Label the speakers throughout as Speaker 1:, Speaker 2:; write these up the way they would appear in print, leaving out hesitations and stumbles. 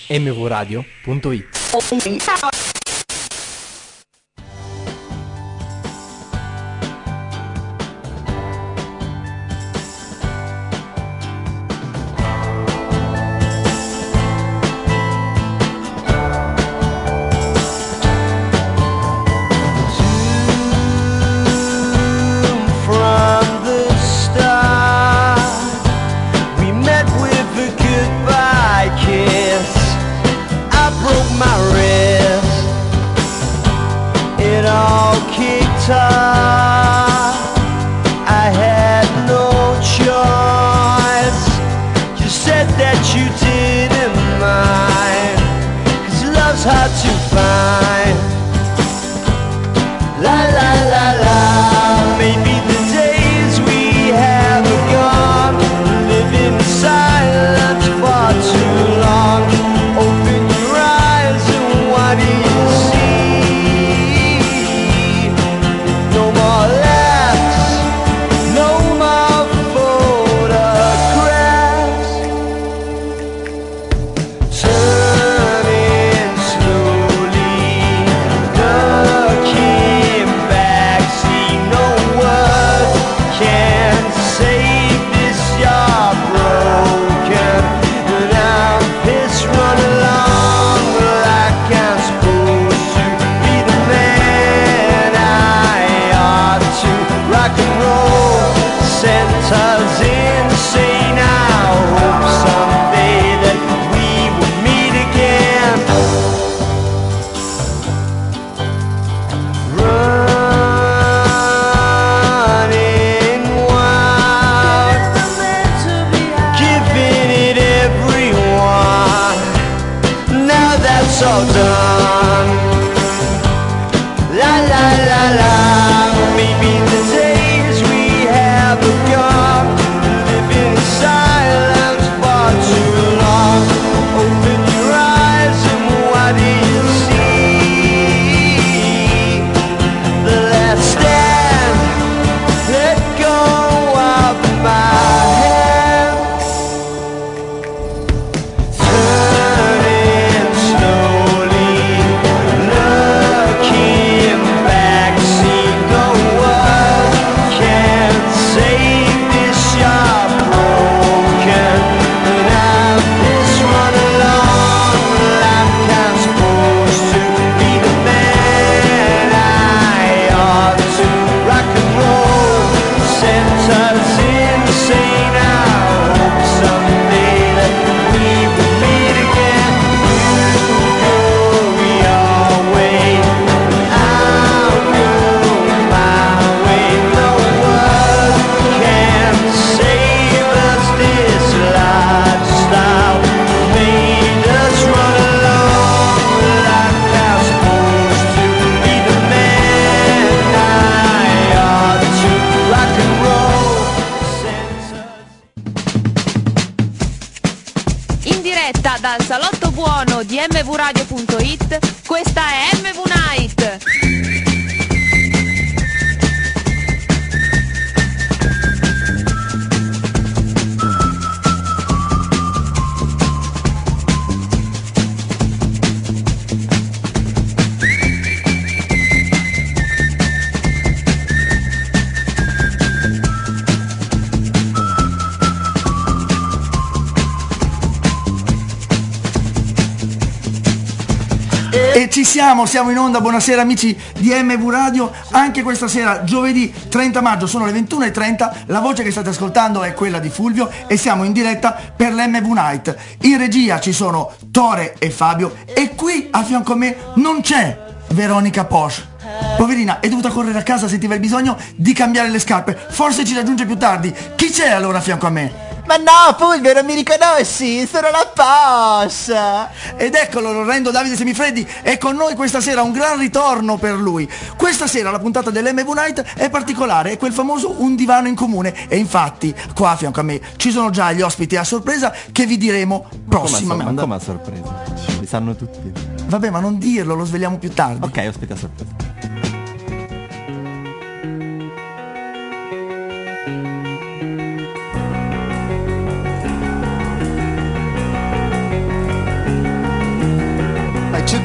Speaker 1: mvradio.it.
Speaker 2: Dal salotto buono di mvradio.it, questa è MV Night.
Speaker 3: E ci siamo in onda, buonasera amici di MV Radio, anche questa sera, giovedì 30 maggio, sono le 21:30, la voce che state ascoltando è quella di Fulvio e siamo in diretta per l'MV Night. In regia ci sono Tore e Fabio e qui a fianco a me non c'è Veronica Posch. Poverina, è dovuta correre a casa, sentiva il bisogno di cambiare le scarpe, forse ci raggiunge più tardi. Chi c'è allora a fianco a me?
Speaker 4: Ma no, Fulvio, non mi riconosci? Sono la Posh!
Speaker 3: Ed eccolo, l'orrendo Davide Semifreddi è con noi questa sera, un gran ritorno per lui. Questa sera la puntata dell'MV Night è particolare, è quel famoso un divano in comune. E infatti, qua a fianco a me ci sono già gli ospiti a sorpresa che vi diremo prossimamente.
Speaker 5: Ma come a sorpresa? Li sanno tutti.
Speaker 3: Vabbè, ma non dirlo, lo svegliamo più tardi.
Speaker 5: Ok, ospiti a sorpresa.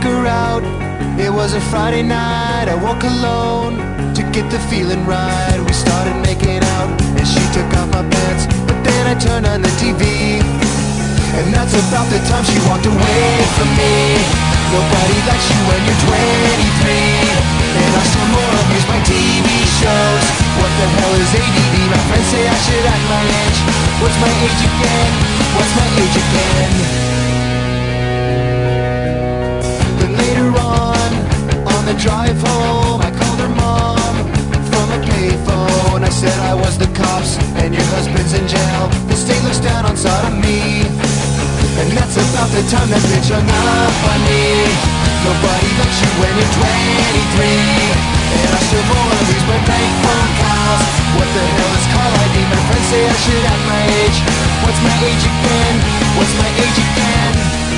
Speaker 1: her out. It was a Friday night, I woke alone to get the feeling right. We started making out and she took off my pants, but then I turned on the TV, and that's about the time she walked away from me. Nobody likes you when you're 23, and I still more amuse by TV shows. What the hell is ADD? My friends say I should act my age. What's my age again? What's my age again? Then later on the drive home, I called her mom from a payphone. I said I was the cops and your husband's in jail. The state looks down on sodomy, and that's about the time that bitch hung up on me. Nobody likes you when you're 23, and I still wanna lose my bank phone calls. What the hell is call ID? My friends say I should act my age. What's my age again? What's my age again?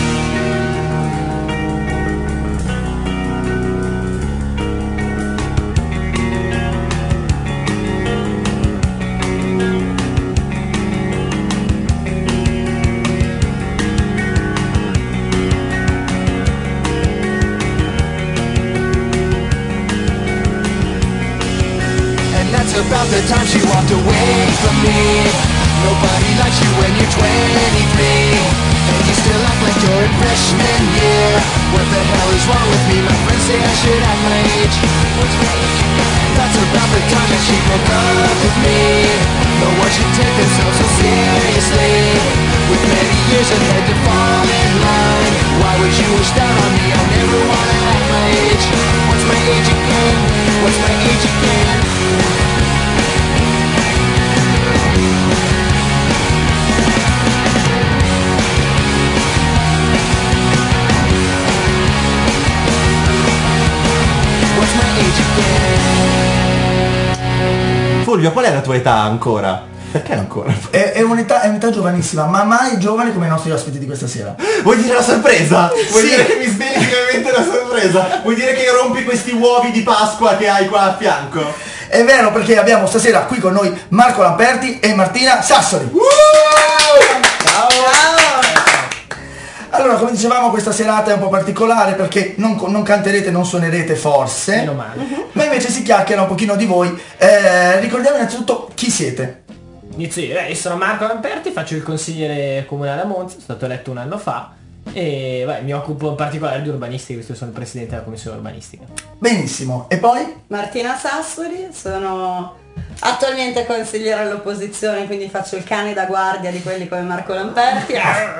Speaker 1: About the time she walked away from me. Nobody likes you when you're 23, and you still act like you're in freshman year. What the hell is wrong with me? My friends say I should act my age. What's my age? That's about the time that she broke up with me. No one should take themselves so seriously, with many years ahead to fall in line. Why would you wish that on me? I never wanna act my age. What's my age again? What's my age again?
Speaker 5: Fulvio, qual è la tua età ancora? Perché ancora?
Speaker 3: È un'età giovanissima, ma mai giovane come i nostri ospiti di questa sera.
Speaker 5: Vuoi dire la sorpresa? Vuoi
Speaker 3: Sì.
Speaker 5: dire che mi sveli finalmente la sorpresa? Vuoi dire che rompi questi uovi di Pasqua che hai qua a fianco?
Speaker 3: È vero, perché abbiamo stasera qui con noi Marco Lamperti e Martina Sassoli.
Speaker 5: Ciao!
Speaker 3: Allora, come dicevamo, questa serata è un po' particolare perché non canterete, non suonerete forse.
Speaker 6: Meno male.
Speaker 3: Ma invece si chiacchiera un pochino di voi. Ricordiamo innanzitutto chi siete.
Speaker 6: Inizio io sono Marco Lamperti, faccio il consigliere comunale a Monza, sono stato eletto un anno fa e mi occupo in particolare di urbanistica, visto che sono il presidente della commissione urbanistica.
Speaker 3: Benissimo. E poi?
Speaker 7: Martina Sassoli, sono attualmente consigliere all'opposizione, quindi faccio il cane da guardia di quelli come Marco Lamperti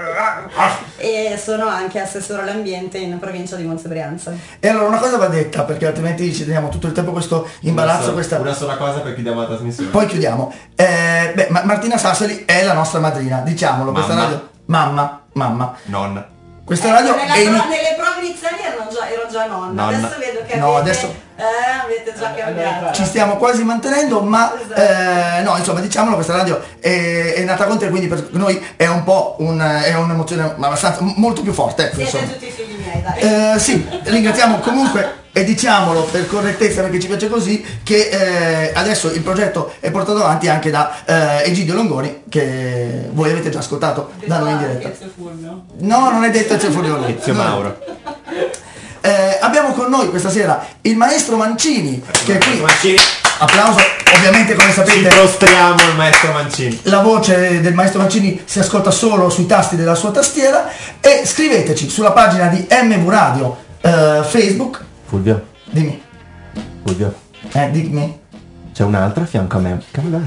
Speaker 7: e sono anche assessore all'ambiente in provincia di Monza e Brianza.
Speaker 3: E allora una cosa va detta, perché altrimenti ci teniamo tutto il tempo questo imbarazzo,
Speaker 5: Una sola cosa per chiudiamo la trasmissione.
Speaker 3: Poi chiudiamo. Martina Sassoli è la nostra madrina, diciamolo. Questa
Speaker 5: Mamma.
Speaker 3: radio. Mamma.
Speaker 5: Nonna.
Speaker 3: Questa radio è
Speaker 7: nelle prove iniziali ero già nonna.
Speaker 5: Nonna.
Speaker 7: Adesso vedo che
Speaker 3: No,
Speaker 7: avete,
Speaker 3: adesso-
Speaker 7: avete già cambiato.
Speaker 3: ci stiamo quasi mantenendo, ma no, insomma, diciamolo, questa radio è nata con te, quindi per noi è un po' è un'emozione abbastanza molto più forte.
Speaker 7: Siete
Speaker 3: insomma.
Speaker 7: tutti figli miei, dai.
Speaker 3: Sì, ringraziamo comunque e diciamolo per correttezza, perché ci piace così, che adesso il progetto è portato avanti anche da Egidio Longoni, che voi avete già ascoltato da noi in diretta. No, non è detto Ezio Fulvio.
Speaker 5: Ezio Mauro.
Speaker 3: Abbiamo con noi questa sera il maestro Mancini, che è qui.
Speaker 5: Mancini.
Speaker 3: Applauso, ovviamente, come
Speaker 5: Ci
Speaker 3: sapete.
Speaker 5: prostriamo al maestro Mancini.
Speaker 3: La voce del maestro Mancini si ascolta solo sui tasti della sua tastiera. E scriveteci sulla pagina di MV Radio Facebook.
Speaker 5: Fulvio.
Speaker 3: Dimmi.
Speaker 5: Fulvio.
Speaker 3: Dimmi.
Speaker 5: C'è un'altra a fianco a me.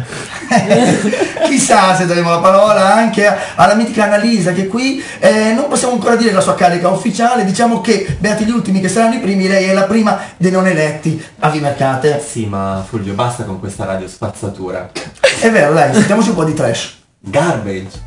Speaker 3: Chissà se daremo la parola anche alla mitica Annalisa, che qui non possiamo ancora dire la sua carica ufficiale. Diciamo che, beati gli ultimi che saranno i primi, lei è la prima dei non eletti a Vimercate.
Speaker 5: Sì, ma Fulvio, basta con questa radio spazzatura.
Speaker 3: È vero, dai, sentiamoci un po' di trash.
Speaker 5: Garbage.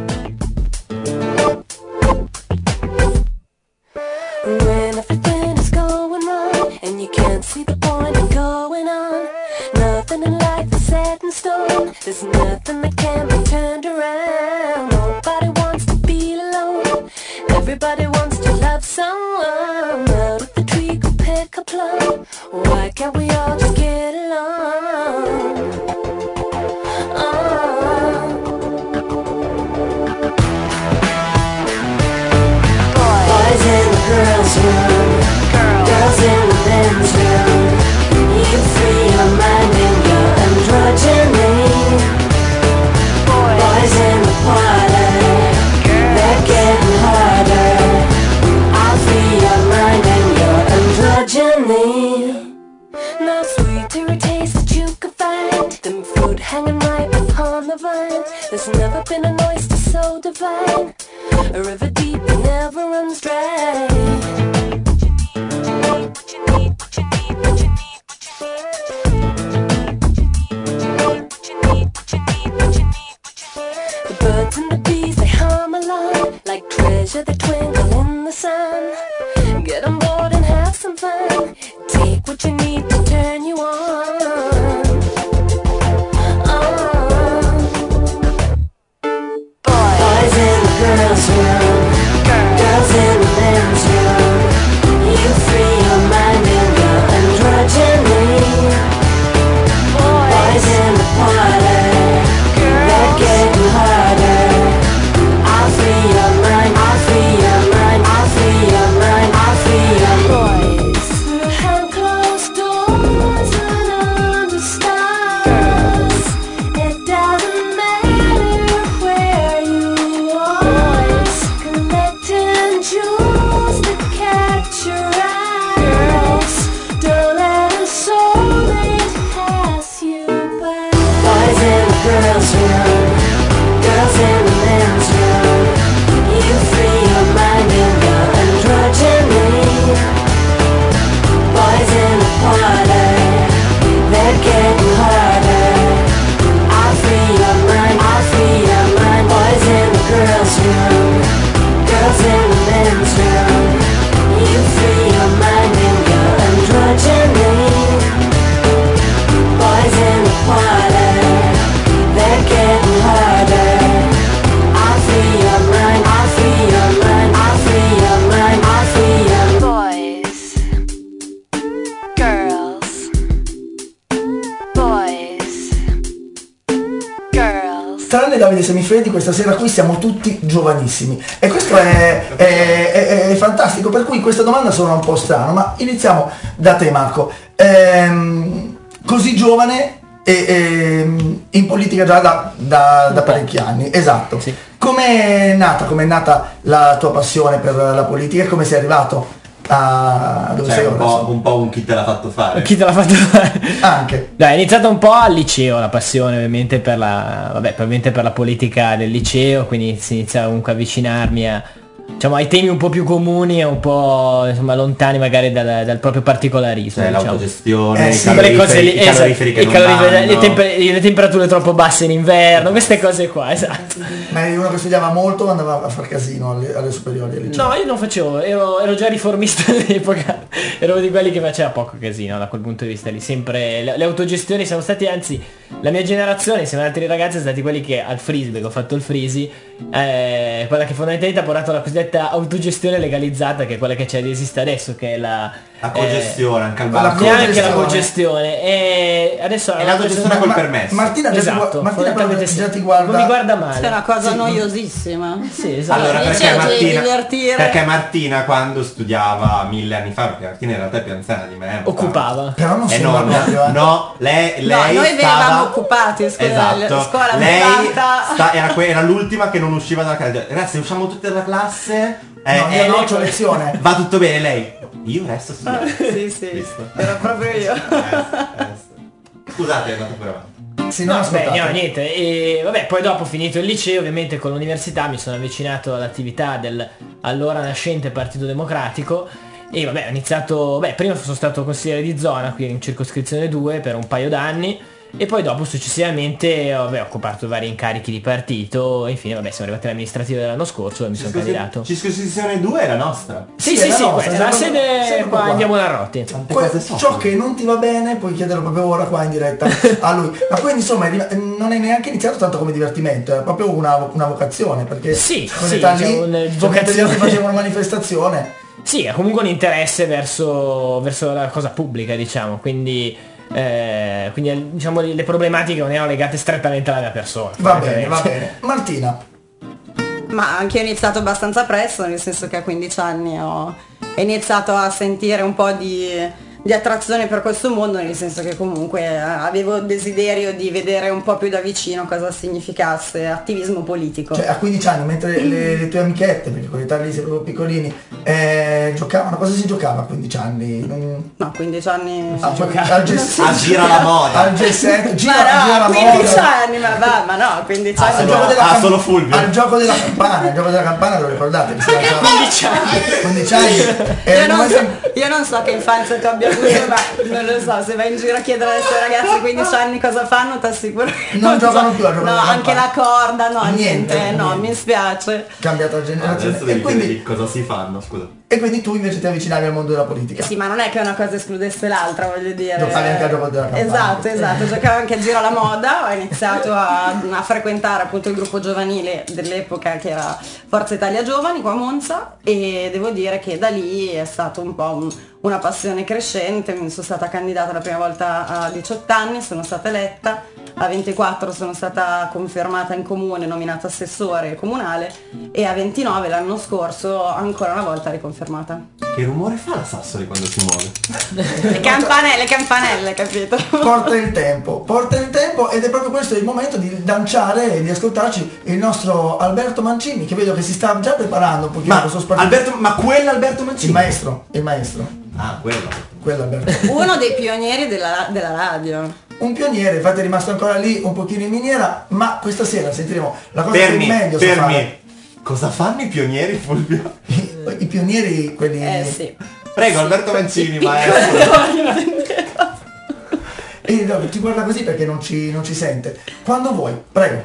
Speaker 8: When everything is going wrong and you can't see the point of going on, nothing in life is set in stone. There's nothing that can be turned around. Nobody wants to be alone. Everybody wants to love someone. Out of the tree could pick a plum. Why can't we all just get along? Boys in the girls' room. mind. There's never been an oyster so divine, a river deep that never runs dry. The birds and the bees, they hum along like treasure that twinkle in the sun. Get on board and have some fun. Take what you need to turn you on. Boys in the girls' room, girls in the men's room. You free your mind and go androgyny. Boys in the parlor, they're getting harder. I'll free your mind, I'll free your mind, I'll free your mind, I'll free your boys. Behind closed doors and under stars, it doesn't matter where you are. Collecting jewels that catch your eyes. Don't let a soulmate pass you by. Boys in the girls' room, girls in the men's room. You free your mind and go androgyny. Boys in the parlor, they're getting harder. I'll free your mind, I'll free your mind. Boys in the girls' room, girls in the men's room. You free your mind and go androgyny. Boys in the parlor, they're getting harder. I'll free your mind, I'll free your mind, I'll free your mind, I'll free your boys, girls, boys, girls.
Speaker 3: Tranne Davide Semifreddi, questa sera qui siamo tutti giovanissimi e questo è fantastico, per cui questa domanda suona un po' strano, ma iniziamo da te Marco. Così giovane e in politica già da parecchi anni, esatto.
Speaker 6: Sì.
Speaker 3: Com'è nata la tua passione per la politica e come sei arrivato a dove sei ora?
Speaker 5: un po' un chi te l'ha fatto fare.
Speaker 6: Chi te l'ha fatto fare?
Speaker 3: Anche.
Speaker 6: Dai, è iniziata un po' al liceo la passione, ovviamente per la politica del liceo, quindi si iniziava comunque a avvicinarmi ai temi un po' più comuni e un po' insomma lontani magari dal proprio particolarismo.
Speaker 5: Cioè, l'autogestione,
Speaker 3: sì,
Speaker 6: le cose lì,
Speaker 5: i caloriferi che non
Speaker 6: le temperature troppo basse in inverno, queste cose qua, esatto.
Speaker 3: Ma eri uno che studiava molto o andava a far casino alle superiori? Al liceo?
Speaker 6: No, io non facevo, ero già riformista all'epoca, ero di quelli che faceva poco casino da quel punto di vista lì, sempre le autogestioni siamo stati, anzi la mia generazione insieme ad altri ragazzi sono stati quelli che al frisbee, che ho fatto il frisi, quella che fondamentalmente ha portato alla cosiddetta autogestione legalizzata, che è quella che c'è di esiste adesso, che è la
Speaker 5: cogestione, anche al
Speaker 6: neanche la cogestione, e adesso
Speaker 5: è l'autogestione col permesso.
Speaker 3: Martina
Speaker 6: esatto,
Speaker 3: già ti guarda.
Speaker 6: non mi guarda male.
Speaker 7: È una cosa noiosissima.
Speaker 6: Sì, esatto.
Speaker 5: Allora,
Speaker 7: divertire.
Speaker 5: perché Martina quando studiava 1000 anni fa, perché Martina in realtà è più anziana di me,
Speaker 6: occupava.
Speaker 3: Però non sembra proprio,
Speaker 5: no, lei
Speaker 7: noi venivamo occupati, scusa,
Speaker 5: esatto.
Speaker 7: scuola
Speaker 5: lei
Speaker 7: privata.
Speaker 5: era l'ultima che non usciva dalla classe. Ragazzi, usciamo tutti dalla classe.
Speaker 3: io non c'ho lezione.
Speaker 5: Va tutto bene, lei. Io resto studiando.
Speaker 7: Sì,
Speaker 5: Visto?
Speaker 7: era proprio io.
Speaker 5: Scusate, è andato pure avanti.
Speaker 3: Sì, non ascoltate.
Speaker 6: No, niente. E vabbè, poi dopo finito il liceo, ovviamente con l'università mi sono avvicinato all'attività del allora nascente Partito Democratico. E vabbè, ho iniziato, prima sono stato consigliere di zona qui in circoscrizione 2 per un paio d'anni. E poi dopo successivamente ho occupato vari incarichi di partito e infine siamo arrivati alle amministrative dell'anno scorso e mi sono candidato.
Speaker 5: Circoscrizione 2 è la nostra.
Speaker 6: Sì, la sede qua in via Buonarroti.
Speaker 3: Ciò che non ti va bene puoi chiederlo proprio ora qua in diretta a lui. Ma quindi insomma non è neanche iniziato tanto come divertimento, è proprio una vocazione, perché vocazione faceva una manifestazione.
Speaker 6: Sì, ha comunque un interesse verso la cosa pubblica, diciamo, quindi diciamo le problematiche non erano legate strettamente alla mia persona.
Speaker 3: Va bene. Martina.
Speaker 7: Ma anche io ho iniziato abbastanza presto, nel senso che a 15 anni ho iniziato a sentire un po' di di attrazione per questo mondo, nel senso che comunque avevo il desiderio di vedere un po' più da vicino cosa significasse attivismo politico.
Speaker 3: Cioè a 15 anni, mentre le tue amichette, perché con l'età lì sei proprio piccolini, giocavano, cosa si giocava a 15 anni?
Speaker 7: No, 15 anni
Speaker 3: al
Speaker 5: gira la moda.
Speaker 3: Al G7, gira la
Speaker 7: 15
Speaker 3: moda.
Speaker 7: anni, ma no, 15 anni.
Speaker 3: Al gioco della
Speaker 5: solo Fulvio.
Speaker 3: Al gioco della campana, lo ricordate? Che si lanciava 15 anni.
Speaker 7: Io non so che infanzia tu abbia avuto, ma non lo so, se vai in giro a chiedere ai suoi ragazzi di 15 anni cosa fanno, ti assicuro che
Speaker 3: non giocano più a giocare.
Speaker 7: No, anche la corda, no,
Speaker 3: niente,
Speaker 7: no, mi spiace.
Speaker 3: Cambiata generazione.
Speaker 5: Adesso devi chiedergli cosa si fanno, scusa.
Speaker 3: E quindi tu invece ti avvicinavi al mondo della politica.
Speaker 7: Sì, ma non è che una cosa escludesse l'altra, voglio dire.
Speaker 3: Giocavi anche al gioco della campana.
Speaker 7: Esatto, giocavo anche a Giro alla Moda, ho iniziato a frequentare appunto il gruppo giovanile dell'epoca che era Forza Italia Giovani qua a Monza, e devo dire che da lì è stato un po' una passione crescente. Mi sono stata candidata la prima volta a 18 anni, sono stata eletta, a 24 sono stata confermata in comune, nominata assessore comunale, e a 29 l'anno scorso ancora una volta riconfermata.
Speaker 5: Che rumore fa la Sassoli quando si muove?
Speaker 7: Le campanelle, capito?
Speaker 3: Porta il tempo ed è proprio questo il momento di lanciare e di ascoltarci il nostro Alberto Mancini, che vedo che si sta già preparando un pochino.
Speaker 5: Ma quell'Alberto Mancini?
Speaker 3: Il maestro.
Speaker 5: Ah, quello
Speaker 3: Alberto.
Speaker 7: Uno dei pionieri della radio.
Speaker 3: Un pioniere, infatti è rimasto ancora lì un pochino in miniera, ma questa sera sentiremo la cosa che meglio sa fare.
Speaker 5: Cosa fanno i pionieri, Fulvio?
Speaker 3: I pionieri, quelli...
Speaker 7: Sì.
Speaker 5: Prego, Alberto Mancini, maestro.
Speaker 3: E no, ci guarda così perché non ci sente. Quando vuoi, prego.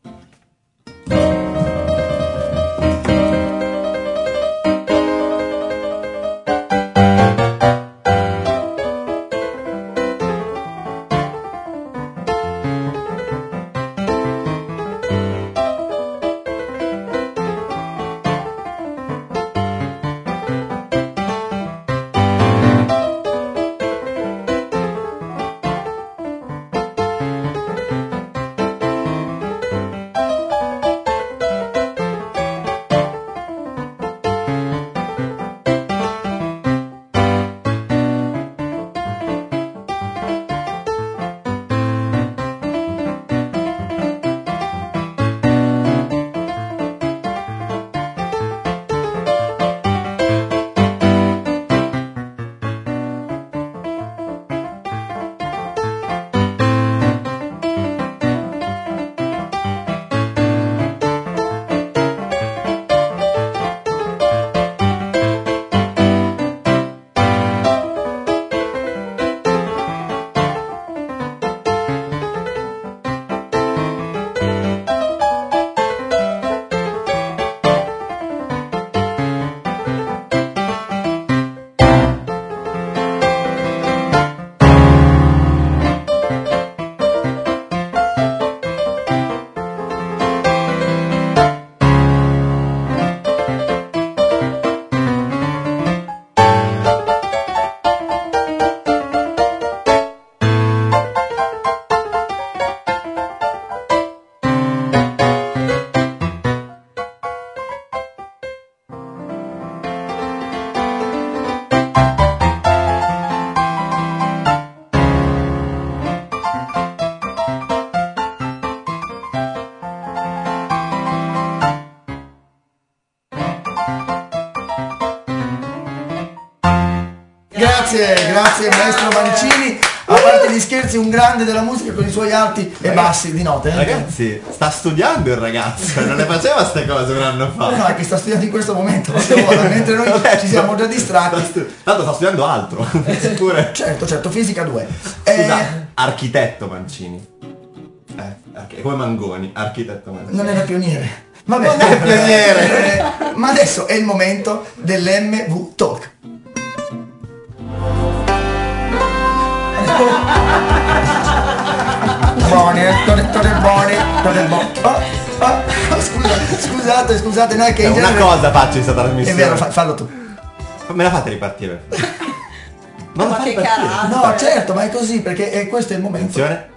Speaker 3: Grazie maestro Mancini. A parte gli scherzi, un grande della musica con i suoi alti e bassi di note.
Speaker 5: Ragazzi, sta studiando il ragazzo, non le faceva ste cose un anno fa.
Speaker 3: No, è che sta studiando in questo momento, mentre noi ci siamo già distratti.
Speaker 5: Tanto sta studiando altro, pure.
Speaker 3: Certo, fisica 2.
Speaker 5: Scusa, architetto Mancini. Come Mangoni, architetto Mancini.
Speaker 3: Non era pioniere. Vabbè,
Speaker 5: non è pioniere.
Speaker 3: Ma adesso è il momento dell'MV Talk. Scusate, no, è che
Speaker 5: una cosa faccio in questa trasmissione.
Speaker 3: È vero, fallo tu.
Speaker 5: Me la fate ripartire?
Speaker 7: Ma che cazzo?
Speaker 3: No, certo, ma è così perché questo è il momento.
Speaker 5: Attenzione.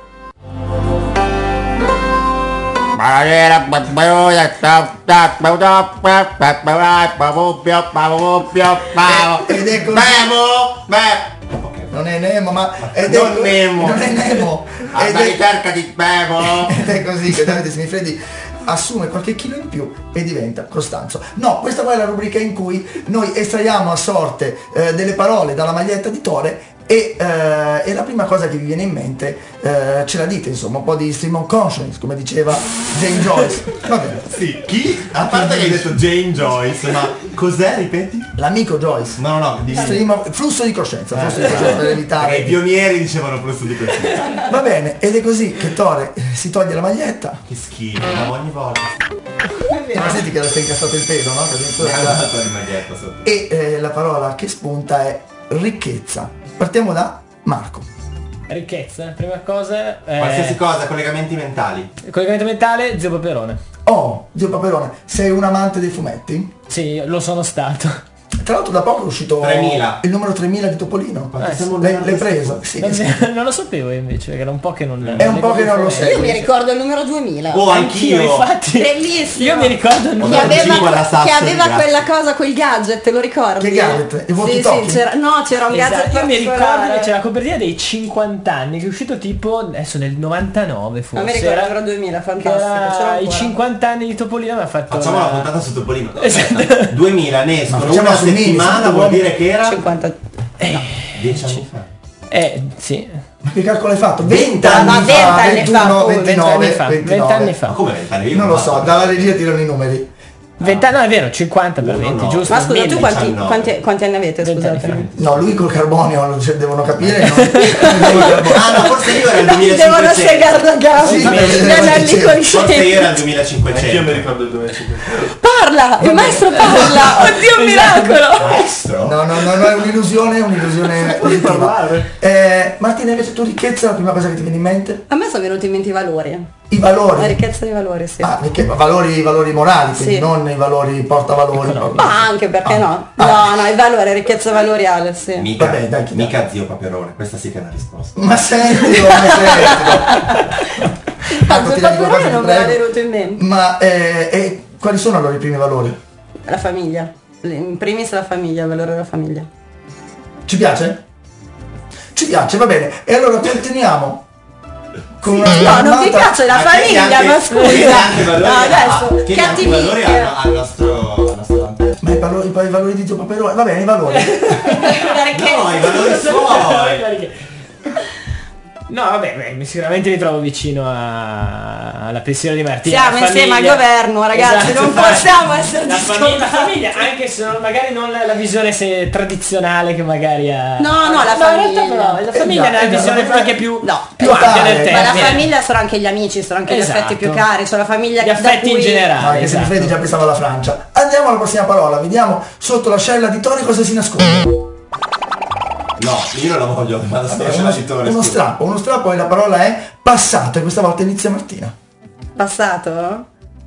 Speaker 3: Ed ecco.
Speaker 5: Ok,
Speaker 3: non è Nemo, ma
Speaker 5: non Nemo.
Speaker 3: non è Nemo.
Speaker 5: Alla ricerca di Nemo.
Speaker 3: Ed è così che Davide Semifreddi assume qualche chilo in più e diventa Costanzo. No, questa qua è la rubrica in cui noi estraiamo a sorte delle parole dalla maglietta di Tore e la prima cosa che vi viene in mente ce la dite, insomma, un po' di stream of consciousness, come diceva Jane Joyce. Va bene.
Speaker 5: Sì, chi? A parte che hai detto Jane Joyce, ma cos'è, ripeti?
Speaker 3: L'amico Joyce.
Speaker 5: No,
Speaker 3: Flusso di coscienza, per evitare.
Speaker 5: I pionieri dicevano flusso di coscienza.
Speaker 3: Va bene, ed è così che Tore si toglie la maglietta.
Speaker 5: Che schifo, ma ogni volta.
Speaker 3: Ma senti che era incassato il pelo, no? E la parola che spunta è ricchezza. Partiamo da Marco.
Speaker 6: Ricchezza, prima cosa.
Speaker 5: Qualsiasi cosa, collegamenti mentali.
Speaker 6: Collegamento mentale, Zio Paperone.
Speaker 3: Oh, Zio Paperone, sei un amante dei fumetti?
Speaker 6: Sì, lo sono stato.
Speaker 3: Tra l'altro da poco è uscito
Speaker 5: 3000.
Speaker 3: il numero 3000 di Topolino. L'hai preso? Sì.
Speaker 6: Non lo sapevo invece, era un po' che non.
Speaker 3: È un po' che non lo sei.
Speaker 7: Io mi ricordo il numero 2000.
Speaker 5: Oh, anch'io.
Speaker 6: Infatti.
Speaker 7: Bellissimo.
Speaker 6: Io mi ricordo il numero
Speaker 7: che aveva quella cosa, quel gadget, lo ricordi?
Speaker 3: Che gadget? Il
Speaker 7: Sì, c'era un gadget.
Speaker 6: Io mi ricordo che c'era la copertina dei 50 anni che è uscito tipo adesso nel 99 forse.
Speaker 7: Ma mi ricordo il numero 2000, fantastico.
Speaker 6: I 50 anni di Topolino mi ha fatto.
Speaker 5: Facciamo la puntata su Topolino. 2000 ne escono una settimana, vuol dire che era
Speaker 7: 50.
Speaker 5: 10 anni fa.
Speaker 6: Sì.
Speaker 3: Ma che calcolo hai fatto?
Speaker 7: 20 anni fa,
Speaker 3: 21, 29,
Speaker 6: 20 anni fa.
Speaker 5: Ma come 20 anni?
Speaker 3: Non lo so, dalla regia tirano i numeri.
Speaker 6: 20 anni, no, è vero, 50 per 20, giusto?
Speaker 7: Ma scusa, tu
Speaker 5: 19.
Speaker 7: quanti anni avete? Scusate.
Speaker 3: No, lui col carbonio devono capire. No,
Speaker 5: forse io era il 2500.
Speaker 7: Devono spiegare la gara.
Speaker 3: Sì,
Speaker 7: Gli anelli
Speaker 5: Forse io
Speaker 7: conscienti.
Speaker 5: era il 2500.
Speaker 9: Io mi ricordo il 2500.
Speaker 7: Parla! Il maestro parla! Oddio, un miracolo!
Speaker 5: Maestro?
Speaker 3: no, è un'illusione positiva. Martina, invece tu ricchezza, la prima cosa che ti viene in mente?
Speaker 7: A me sono venuti in mente i valori.
Speaker 3: I valori.
Speaker 7: La ricchezza dei valori, sì.
Speaker 3: Ah, perché valori morali, quindi
Speaker 7: Sì.
Speaker 3: non i valori portavalori.
Speaker 7: Ma anche perché no? No, i valori, ricchezza valoriale, sì.
Speaker 5: Mica,
Speaker 3: Vabbè, dai, chi
Speaker 5: mica Zio Paperone, questa sì che è una risposta.
Speaker 3: Ma sentilo.
Speaker 7: Tanto il valore non me l'ha venuto in mente.
Speaker 3: Ma quali sono allora i primi valori?
Speaker 7: La famiglia. In primis la famiglia, il valore della famiglia.
Speaker 3: Ci piace? Ci piace, va bene. E allora continuiamo. Con una
Speaker 7: No, non mi
Speaker 3: giornata-
Speaker 7: piace la famiglia, ma scusa. No, adesso,
Speaker 5: che altri valori
Speaker 7: cattivica.
Speaker 5: al nostro
Speaker 3: Ma i valori di Zio Paperone, va bene, i valori.
Speaker 5: No, i valori suoi.
Speaker 6: No, vabbè, sicuramente mi trovo vicino alla pensione di Martina.
Speaker 7: Siamo
Speaker 6: La
Speaker 7: insieme al
Speaker 6: famiglia.
Speaker 7: governo, ragazzi, non possiamo essere
Speaker 6: la famiglia, anche se magari non la visione tradizionale che magari ha.
Speaker 7: No, la
Speaker 6: in
Speaker 7: famiglia.
Speaker 6: realtà però, la famiglia è una visione anche più
Speaker 3: più
Speaker 6: ampia del
Speaker 3: tale.
Speaker 6: termine.
Speaker 7: Ma la famiglia sono anche gli amici, sono anche gli
Speaker 6: Esatto.
Speaker 7: affetti più cari, cioè la famiglia
Speaker 6: Gli affetti
Speaker 7: da
Speaker 6: in
Speaker 7: cui-
Speaker 6: generale.
Speaker 3: Che
Speaker 6: esatto.
Speaker 3: Semifreddi già pensava alla Francia. Andiamo alla prossima parola, vediamo sotto l'ascella di Tore cosa si nasconde.
Speaker 5: No, io non la voglio, ma la scena di Tore.
Speaker 3: Uno strappo e la parola è passato e questa volta inizia Martina.
Speaker 7: Passato?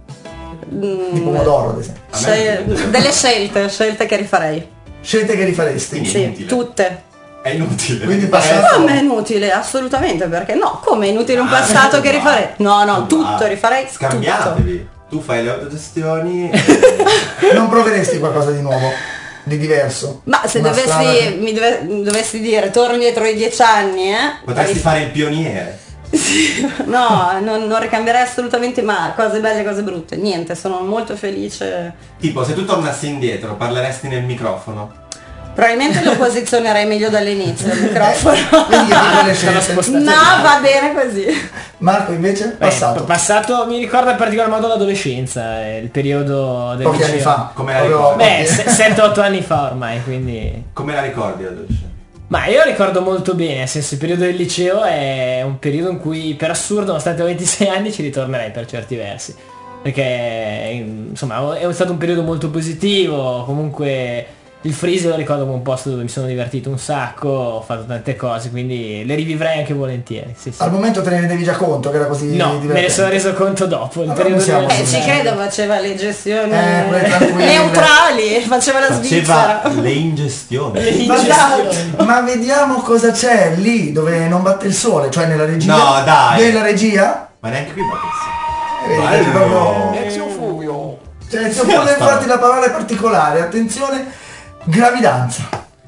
Speaker 3: Di pomodoro ad esempio.
Speaker 7: Delle scelte che rifarei.
Speaker 3: Scelte che rifaresti.
Speaker 5: Quindi-
Speaker 7: Sì,
Speaker 5: inutile.
Speaker 7: tutte.
Speaker 5: È inutile.
Speaker 3: Quindi passato.
Speaker 7: Come è inutile? Assolutamente, perché no, come è inutile un passato che rifarei? No, tutto, rifarei tutto.
Speaker 5: Scambiatevi. Tu fai le autogestioni.
Speaker 3: Non proveresti qualcosa di nuovo, di diverso?
Speaker 7: Ma se
Speaker 3: Una strada che-
Speaker 7: dovessi dire torno dietro i 10 anni,
Speaker 5: Potresti fare il pioniere.
Speaker 7: No, non ricambierei assolutamente mai, cose belle, cose brutte, niente, sono molto felice.
Speaker 5: Tipo, se tu tornassi indietro, parleresti nel microfono.
Speaker 7: Probabilmente lo posizionerei meglio dall'inizio il microfono.
Speaker 3: Vedi che delle scelte.
Speaker 7: No, va bene così.
Speaker 3: Marco invece? Passato.
Speaker 6: Passato mi ricorda in particolar modo l'adolescenza, il periodo del
Speaker 3: Pochi anni
Speaker 6: liceo.
Speaker 3: fa.
Speaker 5: Come la
Speaker 3: Proprio
Speaker 5: ricordi?
Speaker 6: Beh,
Speaker 3: pochi-
Speaker 6: 7-8 anni fa ormai, quindi.
Speaker 5: Come la ricordi adolescente?
Speaker 6: Ma io ricordo molto bene, nel senso il periodo del liceo è un periodo in cui per assurdo, nonostante ho 26 anni, ci ritornerei per certi versi. Perché insomma è stato un periodo molto positivo, comunque il Freeze lo ricordo come un posto dove mi sono divertito un sacco, ho fatto tante cose, quindi le rivivrei anche volentieri. Sì, sì.
Speaker 3: Al momento te ne rendevi già conto che era così
Speaker 6: No, me ne
Speaker 3: divertente?
Speaker 6: sono reso conto dopo. Il
Speaker 3: Allora
Speaker 6: periodo
Speaker 3: possiamo-
Speaker 6: del-
Speaker 7: Ci credo, faceva le gestioni
Speaker 3: quelle tranquille.
Speaker 7: neutrali, faceva la Svizzera.
Speaker 5: Faceva le ingestioni.
Speaker 3: Ma vediamo cosa c'è lì dove non batte il sole, cioè nella regia.
Speaker 5: No, dai.
Speaker 3: Nella regia?
Speaker 5: Ma neanche qui va
Speaker 3: Vedi, proprio-
Speaker 4: Ezio Fuvio.
Speaker 3: Cioè, infatti la parola è particolare, attenzione, gravidanza.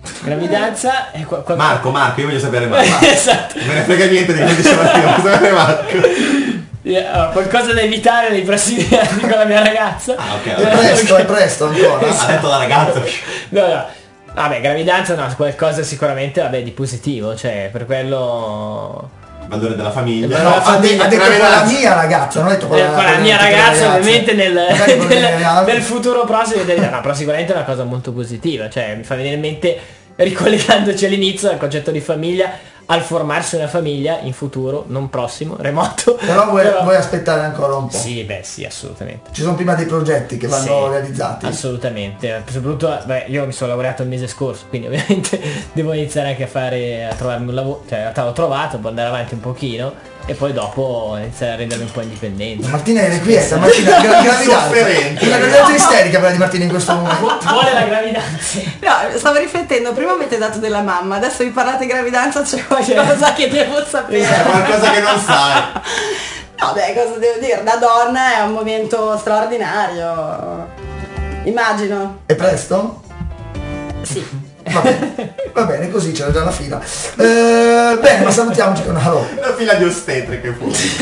Speaker 6: Gravidanza e
Speaker 5: Marco, io voglio sapere Marco.
Speaker 6: Esatto.
Speaker 5: Non me ne frega niente di quello che diceva prima, voglio sapere Marco.
Speaker 6: Qualcosa da evitare nei prossimi anni con la mia ragazza.
Speaker 3: È presto ancora.
Speaker 5: Ha detto la ragazza.
Speaker 6: No. Vabbè, gravidanza no, qualcosa sicuramente di positivo, cioè per quello...
Speaker 5: Il valore della famiglia.
Speaker 3: No, ha detto con la mia ragazza, non ha detto con
Speaker 6: la mia ragazza, ovviamente nel futuro prossimo, no, però sicuramente è una cosa molto positiva, cioè mi fa venire in mente, ricollegandoci all'inizio, al concetto di famiglia, al formarsi una famiglia in futuro, non prossimo, remoto.
Speaker 3: Però vuoi aspettare ancora un po'?
Speaker 6: Sì, assolutamente.
Speaker 3: Ci sono prima dei progetti che vanno realizzati.
Speaker 6: Assolutamente. Soprattutto, io mi sono laureato il mese scorso, quindi ovviamente devo iniziare anche a trovarmi un lavoro, cioè in realtà l'ho trovato, può andare avanti un pochino e poi dopo iniziare a rendermi un po' indipendente.
Speaker 3: Martina è quieta, Martina gravidanza. Una gravidanza isterica quella di Martina in questo momento.
Speaker 6: Vuole la gravidanza.
Speaker 7: No, stavo riflettendo, prima avete dato della mamma, adesso vi parlate di gravidanza, c'è qualcosa che devo sapere.
Speaker 5: C'è qualcosa che non sai.
Speaker 7: No, cosa devo dire? Da donna è un momento straordinario. Immagino.
Speaker 3: È presto?
Speaker 7: Sì.
Speaker 3: Va bene, così c'era già la fila. Bene, ma salutiamoci con una roba.
Speaker 5: La fila di ostetriche fuori.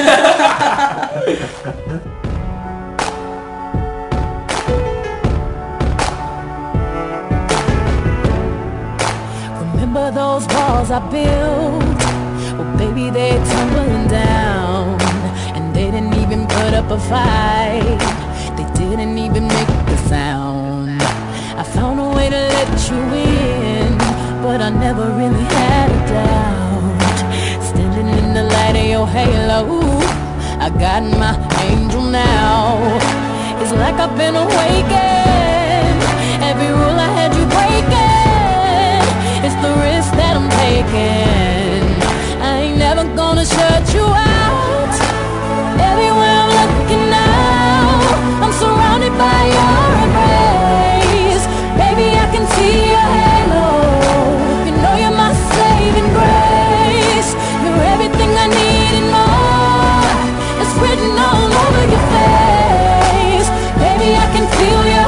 Speaker 8: Remember those walls I built? Well, baby, they're tumbling down. And they didn't even put up a fight. They didn't even make the sound. I found a way to let you in, but I never really had a doubt. Standing in the light of your halo, I got my angel now. It's like I've been awakened. Every rule I had you breaking. It's the risk that I'm taking. I ain't never gonna shut you out. Everywhere I'm looking now, I'm surrounded by your embrace. Baby, I can see your halo. You know you're my saving grace. You're everything I need and more. It's written all over your face. Baby, I can feel your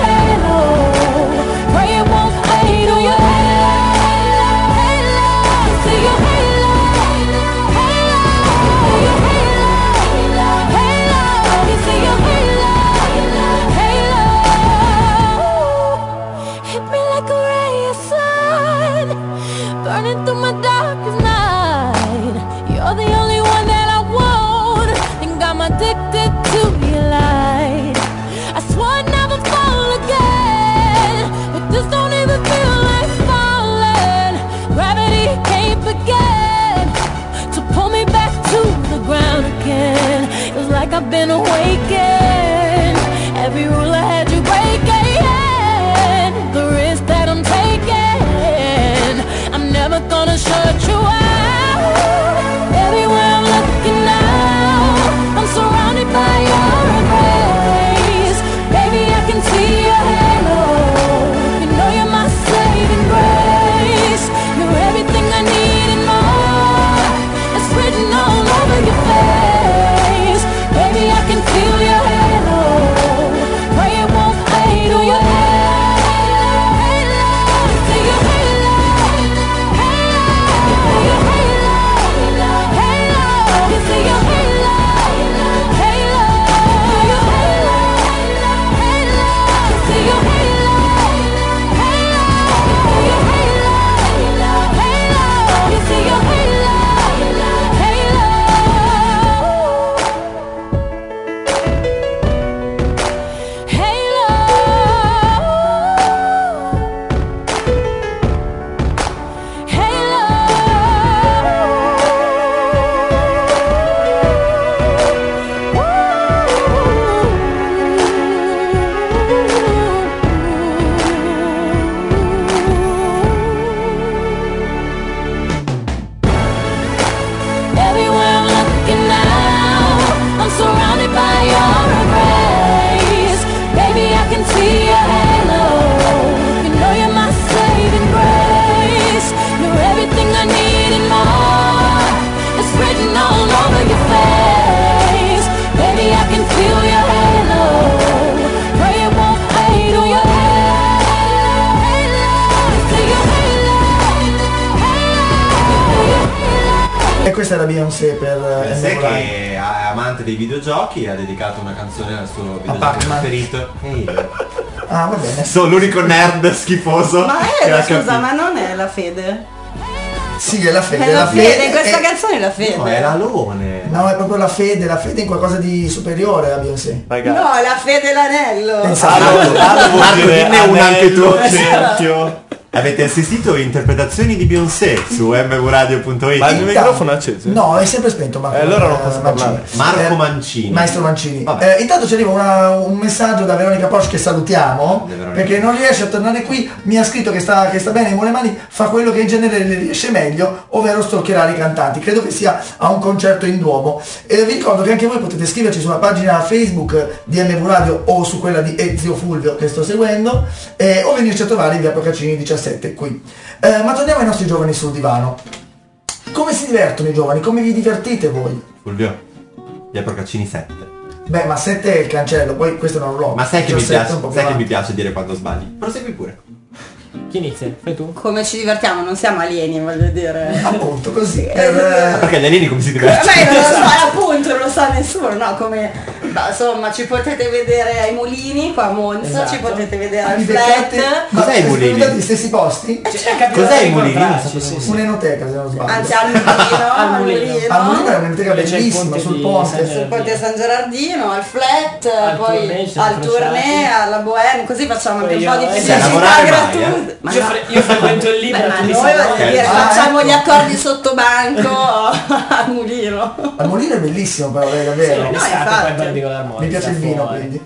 Speaker 3: questa era Beyoncé per
Speaker 5: Beyoncé
Speaker 3: M-Night.
Speaker 5: che è amante dei videogiochi, ha dedicato una canzone al suo videogioco
Speaker 3: Pac-Man.
Speaker 5: preferito.
Speaker 3: Ah, va bene.
Speaker 5: Sono l'unico nerd schifoso.
Speaker 7: Ma
Speaker 5: che l'ha
Speaker 7: scusa,
Speaker 5: capito.
Speaker 7: ma non è la Fede?
Speaker 3: Sì, è la fede.
Speaker 7: È la Fede, in questa
Speaker 3: è-
Speaker 7: canzone è la Fede.
Speaker 5: No, è l'alone.
Speaker 3: No, è proprio la fede in qualcosa di superiore a Beyoncé.
Speaker 9: Ragazzi.
Speaker 7: No, la Fede l'anello.
Speaker 3: Esatto.
Speaker 5: Marco, dinne una anche tu.
Speaker 9: cerchio.
Speaker 5: Avete assistito a interpretazioni di Beyoncé su mvradio.it.
Speaker 9: Ma il mio
Speaker 3: Intanto-
Speaker 9: microfono è acceso?
Speaker 3: No, è sempre spento Marco.
Speaker 9: Allora non posso
Speaker 3: Mancini.
Speaker 9: parlare.
Speaker 5: Marco Mancini.
Speaker 3: Maestro Mancini.
Speaker 5: Vabbè.
Speaker 3: Intanto ci arriva un messaggio da Veronica Porsche che salutiamo,
Speaker 5: Veronica.
Speaker 3: perché non riesce a tornare qui, mi ha scritto che sta bene, muove le mani, fa quello che in genere le riesce meglio, ovvero stalkerare i cantanti. Credo che sia a un concerto in Duomo. Vi ricordo che anche voi potete scriverci sulla pagina Facebook di MV Radio o su quella di Zio Fulvio che sto seguendo, o venirci a trovare in via Procaccini 17 qui. Ma torniamo ai nostri giovani sul divano. Come si divertono i giovani? Come vi divertite voi?
Speaker 5: Fulvio, via Procaccini 7.
Speaker 3: Beh, ma 7 è il cancello, poi questo non lo.
Speaker 5: Ma sai che mi
Speaker 3: 17
Speaker 5: piace,
Speaker 3: un po' più
Speaker 5: sai che mi
Speaker 3: avanti.
Speaker 5: piace dire quando sbagli? Prosegui pure.
Speaker 6: Chi inizia? Fai tu?
Speaker 7: Come ci divertiamo, non siamo alieni, voglio dire.
Speaker 3: Appunto, così.
Speaker 5: Perché gli alieni come si divertono?
Speaker 7: Beh, non lo so, appunto, non lo sa nessuno, no? Come, insomma, ci potete vedere ai mulini, qua a Monza,
Speaker 6: Esatto.
Speaker 7: ci potete vedere al
Speaker 3: Vi
Speaker 7: flat.
Speaker 3: beccate- ma
Speaker 5: Cos'è i
Speaker 3: siete
Speaker 5: mulini?
Speaker 3: venuti agli stessi posti?
Speaker 5: Cos'è i mulini?
Speaker 6: Sì.
Speaker 3: Un'enoteca se non sbaglio.
Speaker 7: Anzi, al mulino,
Speaker 6: Al
Speaker 7: al
Speaker 6: mulino.
Speaker 7: mulino.
Speaker 3: Al Mulino è un'enoteca
Speaker 6: Dove c'è il
Speaker 3: bellissima
Speaker 6: ponte
Speaker 3: sul
Speaker 6: di
Speaker 3: ponte.
Speaker 7: Sul ponte San Gerardino, al flat,
Speaker 6: Al
Speaker 7: poi
Speaker 6: tournée, ci siamo
Speaker 7: al tournée,
Speaker 6: incrociati.
Speaker 7: alla Bohème, così facciamo anche un
Speaker 6: Poi
Speaker 7: po' di
Speaker 6: io-
Speaker 7: pubblicità
Speaker 5: Sai lavorare mai,
Speaker 7: gratuita. Ma
Speaker 6: Io,
Speaker 7: no.
Speaker 6: io frequento il libro,
Speaker 7: Beh, ma
Speaker 6: tu li
Speaker 7: noi
Speaker 6: sai,
Speaker 7: voglio dire,
Speaker 3: Ah,
Speaker 7: facciamo
Speaker 3: ecco.
Speaker 7: gli accordi sotto banco al mulino.
Speaker 3: Al Mulino è bellissimo però, davvero.
Speaker 6: Sì,
Speaker 7: No,
Speaker 6: l'estate
Speaker 7: infatti.
Speaker 6: poi in particolar modo.
Speaker 3: Mi piace
Speaker 6: sta
Speaker 3: il vino
Speaker 6: fuori.
Speaker 3: quindi.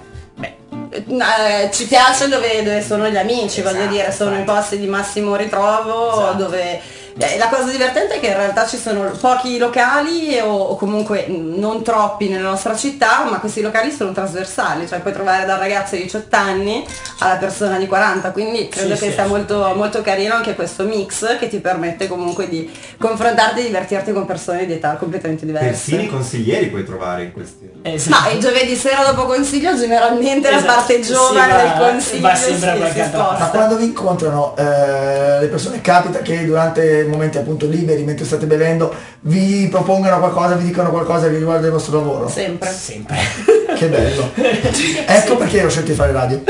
Speaker 7: Ci piace dove sono gli amici, voglio
Speaker 6: Esatto,
Speaker 7: dire, sono i
Speaker 6: infatti.
Speaker 7: posti di massimo ritrovo,
Speaker 6: Esatto.
Speaker 7: dove la cosa divertente è che in realtà ci sono pochi locali o comunque non troppi nella nostra città, ma questi locali sono trasversali, cioè puoi trovare dal ragazzo di 18 anni alla persona di 40, quindi credo
Speaker 6: Sì,
Speaker 7: che
Speaker 6: sì,
Speaker 7: sia molto, molto carino anche questo mix che ti permette comunque di confrontarti e divertirti con persone di età completamente diverse.
Speaker 5: Persino i consiglieri puoi trovare in questi.
Speaker 7: Ma il giovedì sera dopo consiglio generalmente la
Speaker 6: Esatto,
Speaker 7: parte
Speaker 6: si
Speaker 7: giovane
Speaker 6: va-
Speaker 7: del consiglio
Speaker 6: va sempre a qualche altra
Speaker 7: sposta.
Speaker 3: Ma quando vi incontrano le persone, capita che durante momenti appunto liberi, mentre state bevendo, vi propongano qualcosa, vi dicono qualcosa che riguarda il vostro lavoro?
Speaker 7: Sempre.
Speaker 6: Sempre.
Speaker 3: Che bello. Ecco perché ho scelto di fare radio.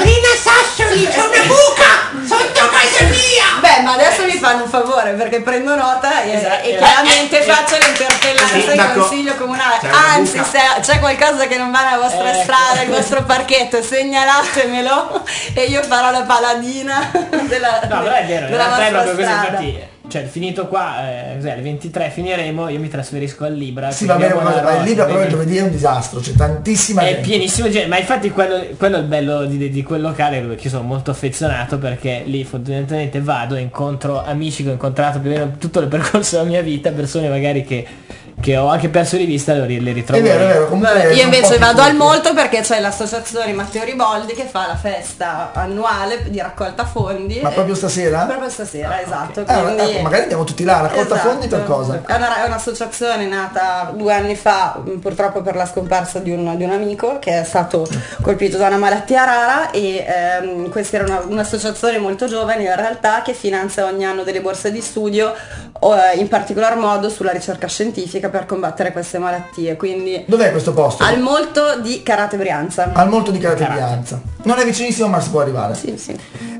Speaker 7: Beh, ma adesso mi fanno un favore perché prendo nota e,
Speaker 6: Esatto.
Speaker 7: e chiaramente faccio l'interpellanza in
Speaker 5: Sindaco,
Speaker 7: consiglio comunale.
Speaker 5: c'è una
Speaker 7: Anzi,
Speaker 5: buca.
Speaker 7: se c'è qualcosa che non va nella vostra
Speaker 6: Ecco.
Speaker 7: strada, il vostro parchetto, segnalatemelo e io farò la paladina della,
Speaker 6: No, però è vero, in
Speaker 7: della
Speaker 6: realtà è
Speaker 7: vostra
Speaker 6: proprio così,
Speaker 7: strada.
Speaker 6: infatti, cioè finito qua, cos'è, alle 23 finiremo, io mi trasferisco al Libra.
Speaker 3: Sì, va bene,
Speaker 6: quindi
Speaker 3: ma il libro però il
Speaker 6: quindi
Speaker 3: giovedì è un disastro, c'è tantissima
Speaker 6: è
Speaker 3: gente.
Speaker 6: pienissimo di gente, ma infatti quello è il bello di quel locale dove io sono molto affezionato, perché lì fondamentalmente vado e incontro amici che ho incontrato più o meno tutto il percorso della mia vita, persone magari che ho anche perso di vista, le ritrovo.
Speaker 3: È vero, è vero. Comunque
Speaker 7: Vabbè, io
Speaker 3: sono
Speaker 7: invece
Speaker 3: pochi
Speaker 7: vado al
Speaker 3: tutti.
Speaker 7: molto perché c'è l'associazione Matteo Riboldi che fa la festa annuale di raccolta fondi.
Speaker 3: Ma proprio stasera?
Speaker 7: Proprio stasera, esatto.
Speaker 3: Ah,
Speaker 7: quindi-
Speaker 3: ecco, magari andiamo tutti là, raccolta
Speaker 7: Esatto.
Speaker 3: fondi per cosa?
Speaker 7: È un'associazione nata 2 anni fa, purtroppo per la scomparsa di un amico che è stato colpito da una malattia rara e questa era un'associazione molto giovane in realtà che finanzia ogni anno delle borse di studio, in particolar modo sulla ricerca scientifica per combattere queste malattie. Quindi
Speaker 3: Dov'è questo posto?
Speaker 7: al molto di Carate Brianza.
Speaker 3: Al molto di Carate Brianza. Non è vicinissimo ma si può arrivare.
Speaker 7: Sì, sì.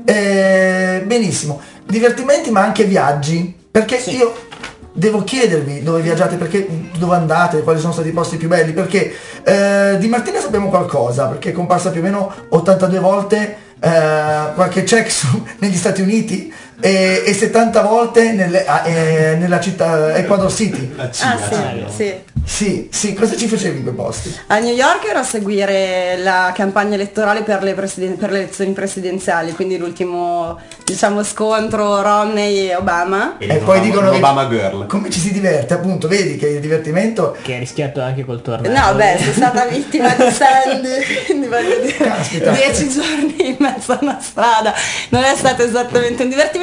Speaker 3: Benissimo. Divertimenti ma anche viaggi. Perché io devo chiedervi dove viaggiate, perché dove andate, quali sono stati i posti più belli, perché di Martina sappiamo qualcosa, perché è comparsa più o meno 82 volte qualche check negli Stati Uniti e 70 volte nella città Ecuador City.
Speaker 5: La Cina,
Speaker 7: Sì.
Speaker 3: Sì, cosa ci facevi in quei posti?
Speaker 7: A New York ero a seguire la campagna elettorale per le elezioni presidenziali, quindi l'ultimo scontro Romney e Obama.
Speaker 3: E poi dicono che
Speaker 5: Obama Girl.
Speaker 3: come ci si diverte, appunto, vedi che il divertimento
Speaker 6: Che ha rischiato anche col tornado.
Speaker 7: No, beh, sono stata vittima di Sandy, quindi voglio dire,
Speaker 3: Caspita.
Speaker 7: 10 giorni in mezzo a una strada, non è stato esattamente un divertimento,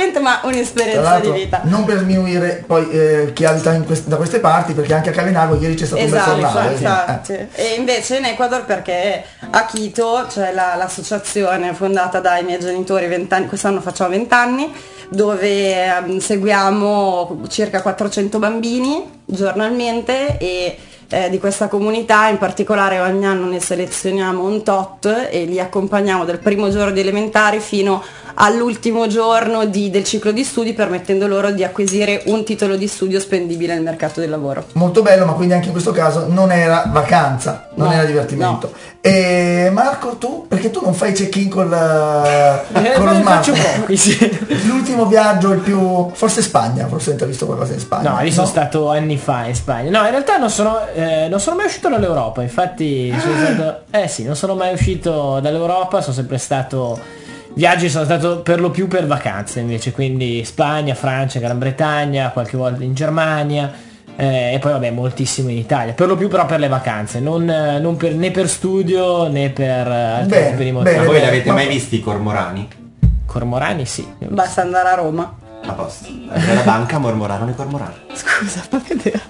Speaker 7: divertimento ma
Speaker 3: Tra
Speaker 7: un'esperienza di
Speaker 3: l'altro,
Speaker 7: vita.
Speaker 3: non per sminuire poi chi abita da queste parti, perché anche a Cavenagro ieri c'è stato un bel tornado.
Speaker 7: Infatti. E invece in Ecuador, perché a Quito c'è l'associazione fondata dai miei genitori 20 anni, quest'anno facciamo 20 anni, dove seguiamo circa 400 bambini giornalmente e di questa comunità, in particolare ogni anno ne selezioniamo un tot e li accompagniamo dal primo giorno di elementari fino all'ultimo giorno del ciclo di studi, permettendo loro di acquisire un titolo di studio spendibile nel mercato del lavoro.
Speaker 3: Molto bello, ma quindi anche in questo caso non era vacanza, non era divertimento.
Speaker 7: No.
Speaker 3: E Marco, tu, perché tu non fai check-in con lo smartphone? L'ultimo viaggio, il più, forse Spagna, forse hai visto qualcosa in Spagna?
Speaker 6: No, io sono stato anni fa in Spagna. No, in realtà non sono mai uscito dall'Europa, infatti non sono mai uscito dall'Europa, sono sempre stato viaggi, sono stato per lo più per vacanze invece, quindi Spagna, Francia, Gran Bretagna, qualche volta in Germania e poi vabbè moltissimo in Italia, per lo più però per le vacanze, non per, né per studio né per altri tipi di motivi.
Speaker 5: Ma voi li avete mai visti i cormorani?
Speaker 6: Cormorani sì.
Speaker 7: Basta andare a Roma.
Speaker 5: A posto. Alla banca mormorarono i cormorani.
Speaker 7: Scusa, fa vedere.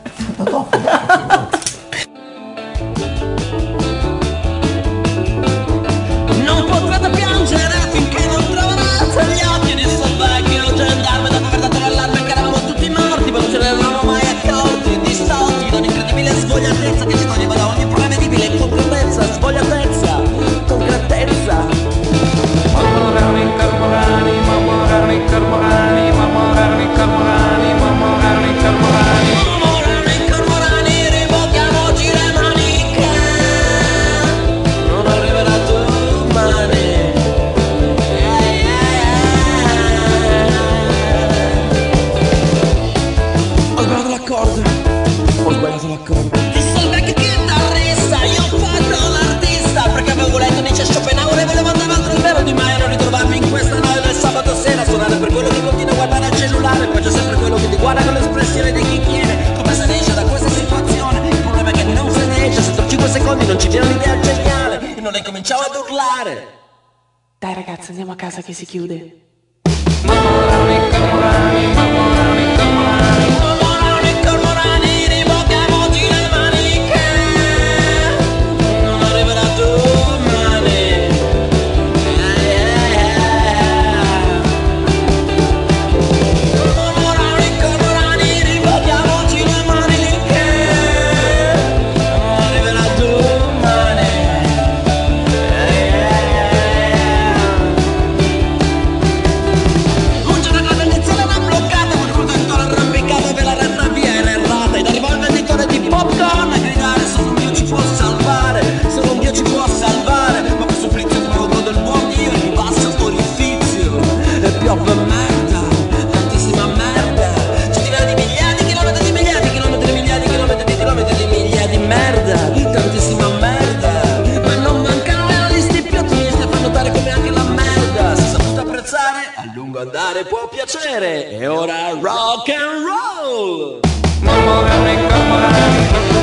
Speaker 10: Non potrete piangere finché non troverete gli occhi di sto vecchio gendarme dopo aver dato l'allarme che eravamo tutti morti, ma non ce ne eravamo mai accorti, dissolti da un'incredibile svogliatezza che ci toglieva da ogni prevedibile concretezza, svogliatezza, concretezza. Mormorarono i cormorani, mormorarono i cormorani, mormorarono i cormorani, mormorarono i cormorani, mormorarono i cormorani, rivolgiamoci le maniche, non arriverà domani. Ho sbagliato l'accordo, ho sbagliato l'accordo. Ti sei il vecchio chitarrista, io ho fatto l'artista, perché avevo letto Nietzsche e Schopenhauer e volevo andare altro il vero di me, non ritrovarmi in questa noia del sabato sera, suonare per quello che continua a guardare al cellulare, poi c'è sempre quello che ti guarda con l'espressione di chi chiede come se ne esce da questa situazione. Il problema è che non se ne esce, se tra 5 secondi non ci viene un'idea geniale e non ne cominciamo ad urlare.
Speaker 11: Dai ragazzi, andiamo a casa che si chiude.
Speaker 10: Mormorarono i cormorani, mormorarono i cormorani, mormorarono i cormorani, rivolgiamoci le maniche, non arriverà domani. Mormorarono i cormorani, rivolgiamoci le maniche, non arriverà domani. Un giorno la veneziana l'ha bloccata, un contenitore arrampicato per la retta via era errata, ed arrivò il venditore di popcorn a gridare: solo un Dio ci può salvare, solo un Dio ci può salvare. Ma questo supplizio provoco del buon Dio, gli basta un orifizio e piove merda, tantissima merda, centinaia di migliaia di chilometri di migliaia di chilometri di migliaia di chilometri di chilometri di migliaia di merda, tantissima merda. Ma non mancano realisti più ottimisti a far notare come anche la merda, se saputo apprezzare, a lungo andare può piacere. E ora rock and roll. Mormorarono i cormorani.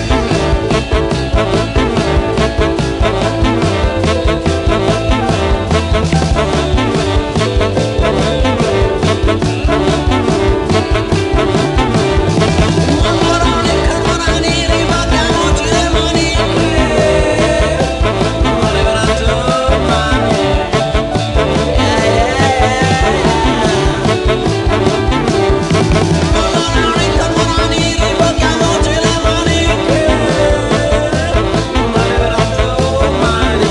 Speaker 10: Mormorarono i cormorani, rivolgiamoci le maniche, non arriverà domani. Mormorarono i cormorani, rivolgiamoci le maniche, non arriverà domani.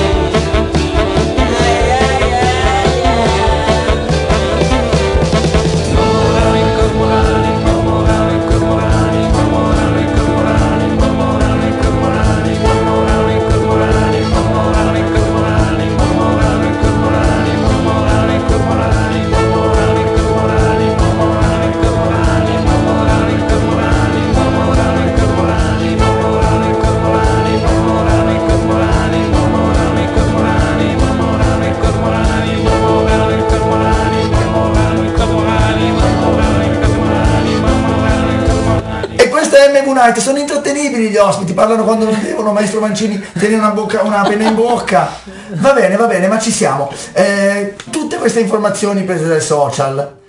Speaker 10: Mormorarono i cormorani, mormorarono i cormorani, mormorarono i cormorani, mormorarono i cormorani, mormorarono i cormorani, mormorarono i cormorani, mormorarono i cormorani, mormorarono i cormorani, mormorarono i cormorani, mormorarono i cormorani, mormorarono i cormorani, mormorarono i cormorani, mormorarono i cormorani, mormorarono i cormorani, mormorarono i cormorani, mormorarono i cormorani, mormorarono i cormorani, mormorarono i cormorani, mormorarono i cormorani, mormorarono i cormorani.
Speaker 3: E questo è MV Night, sono intrattenibili gli ospiti, parlano quando non devono, maestro Mancini tiene una penna in bocca. Va bene, ma ci siamo. Tutte queste informazioni prese dai social,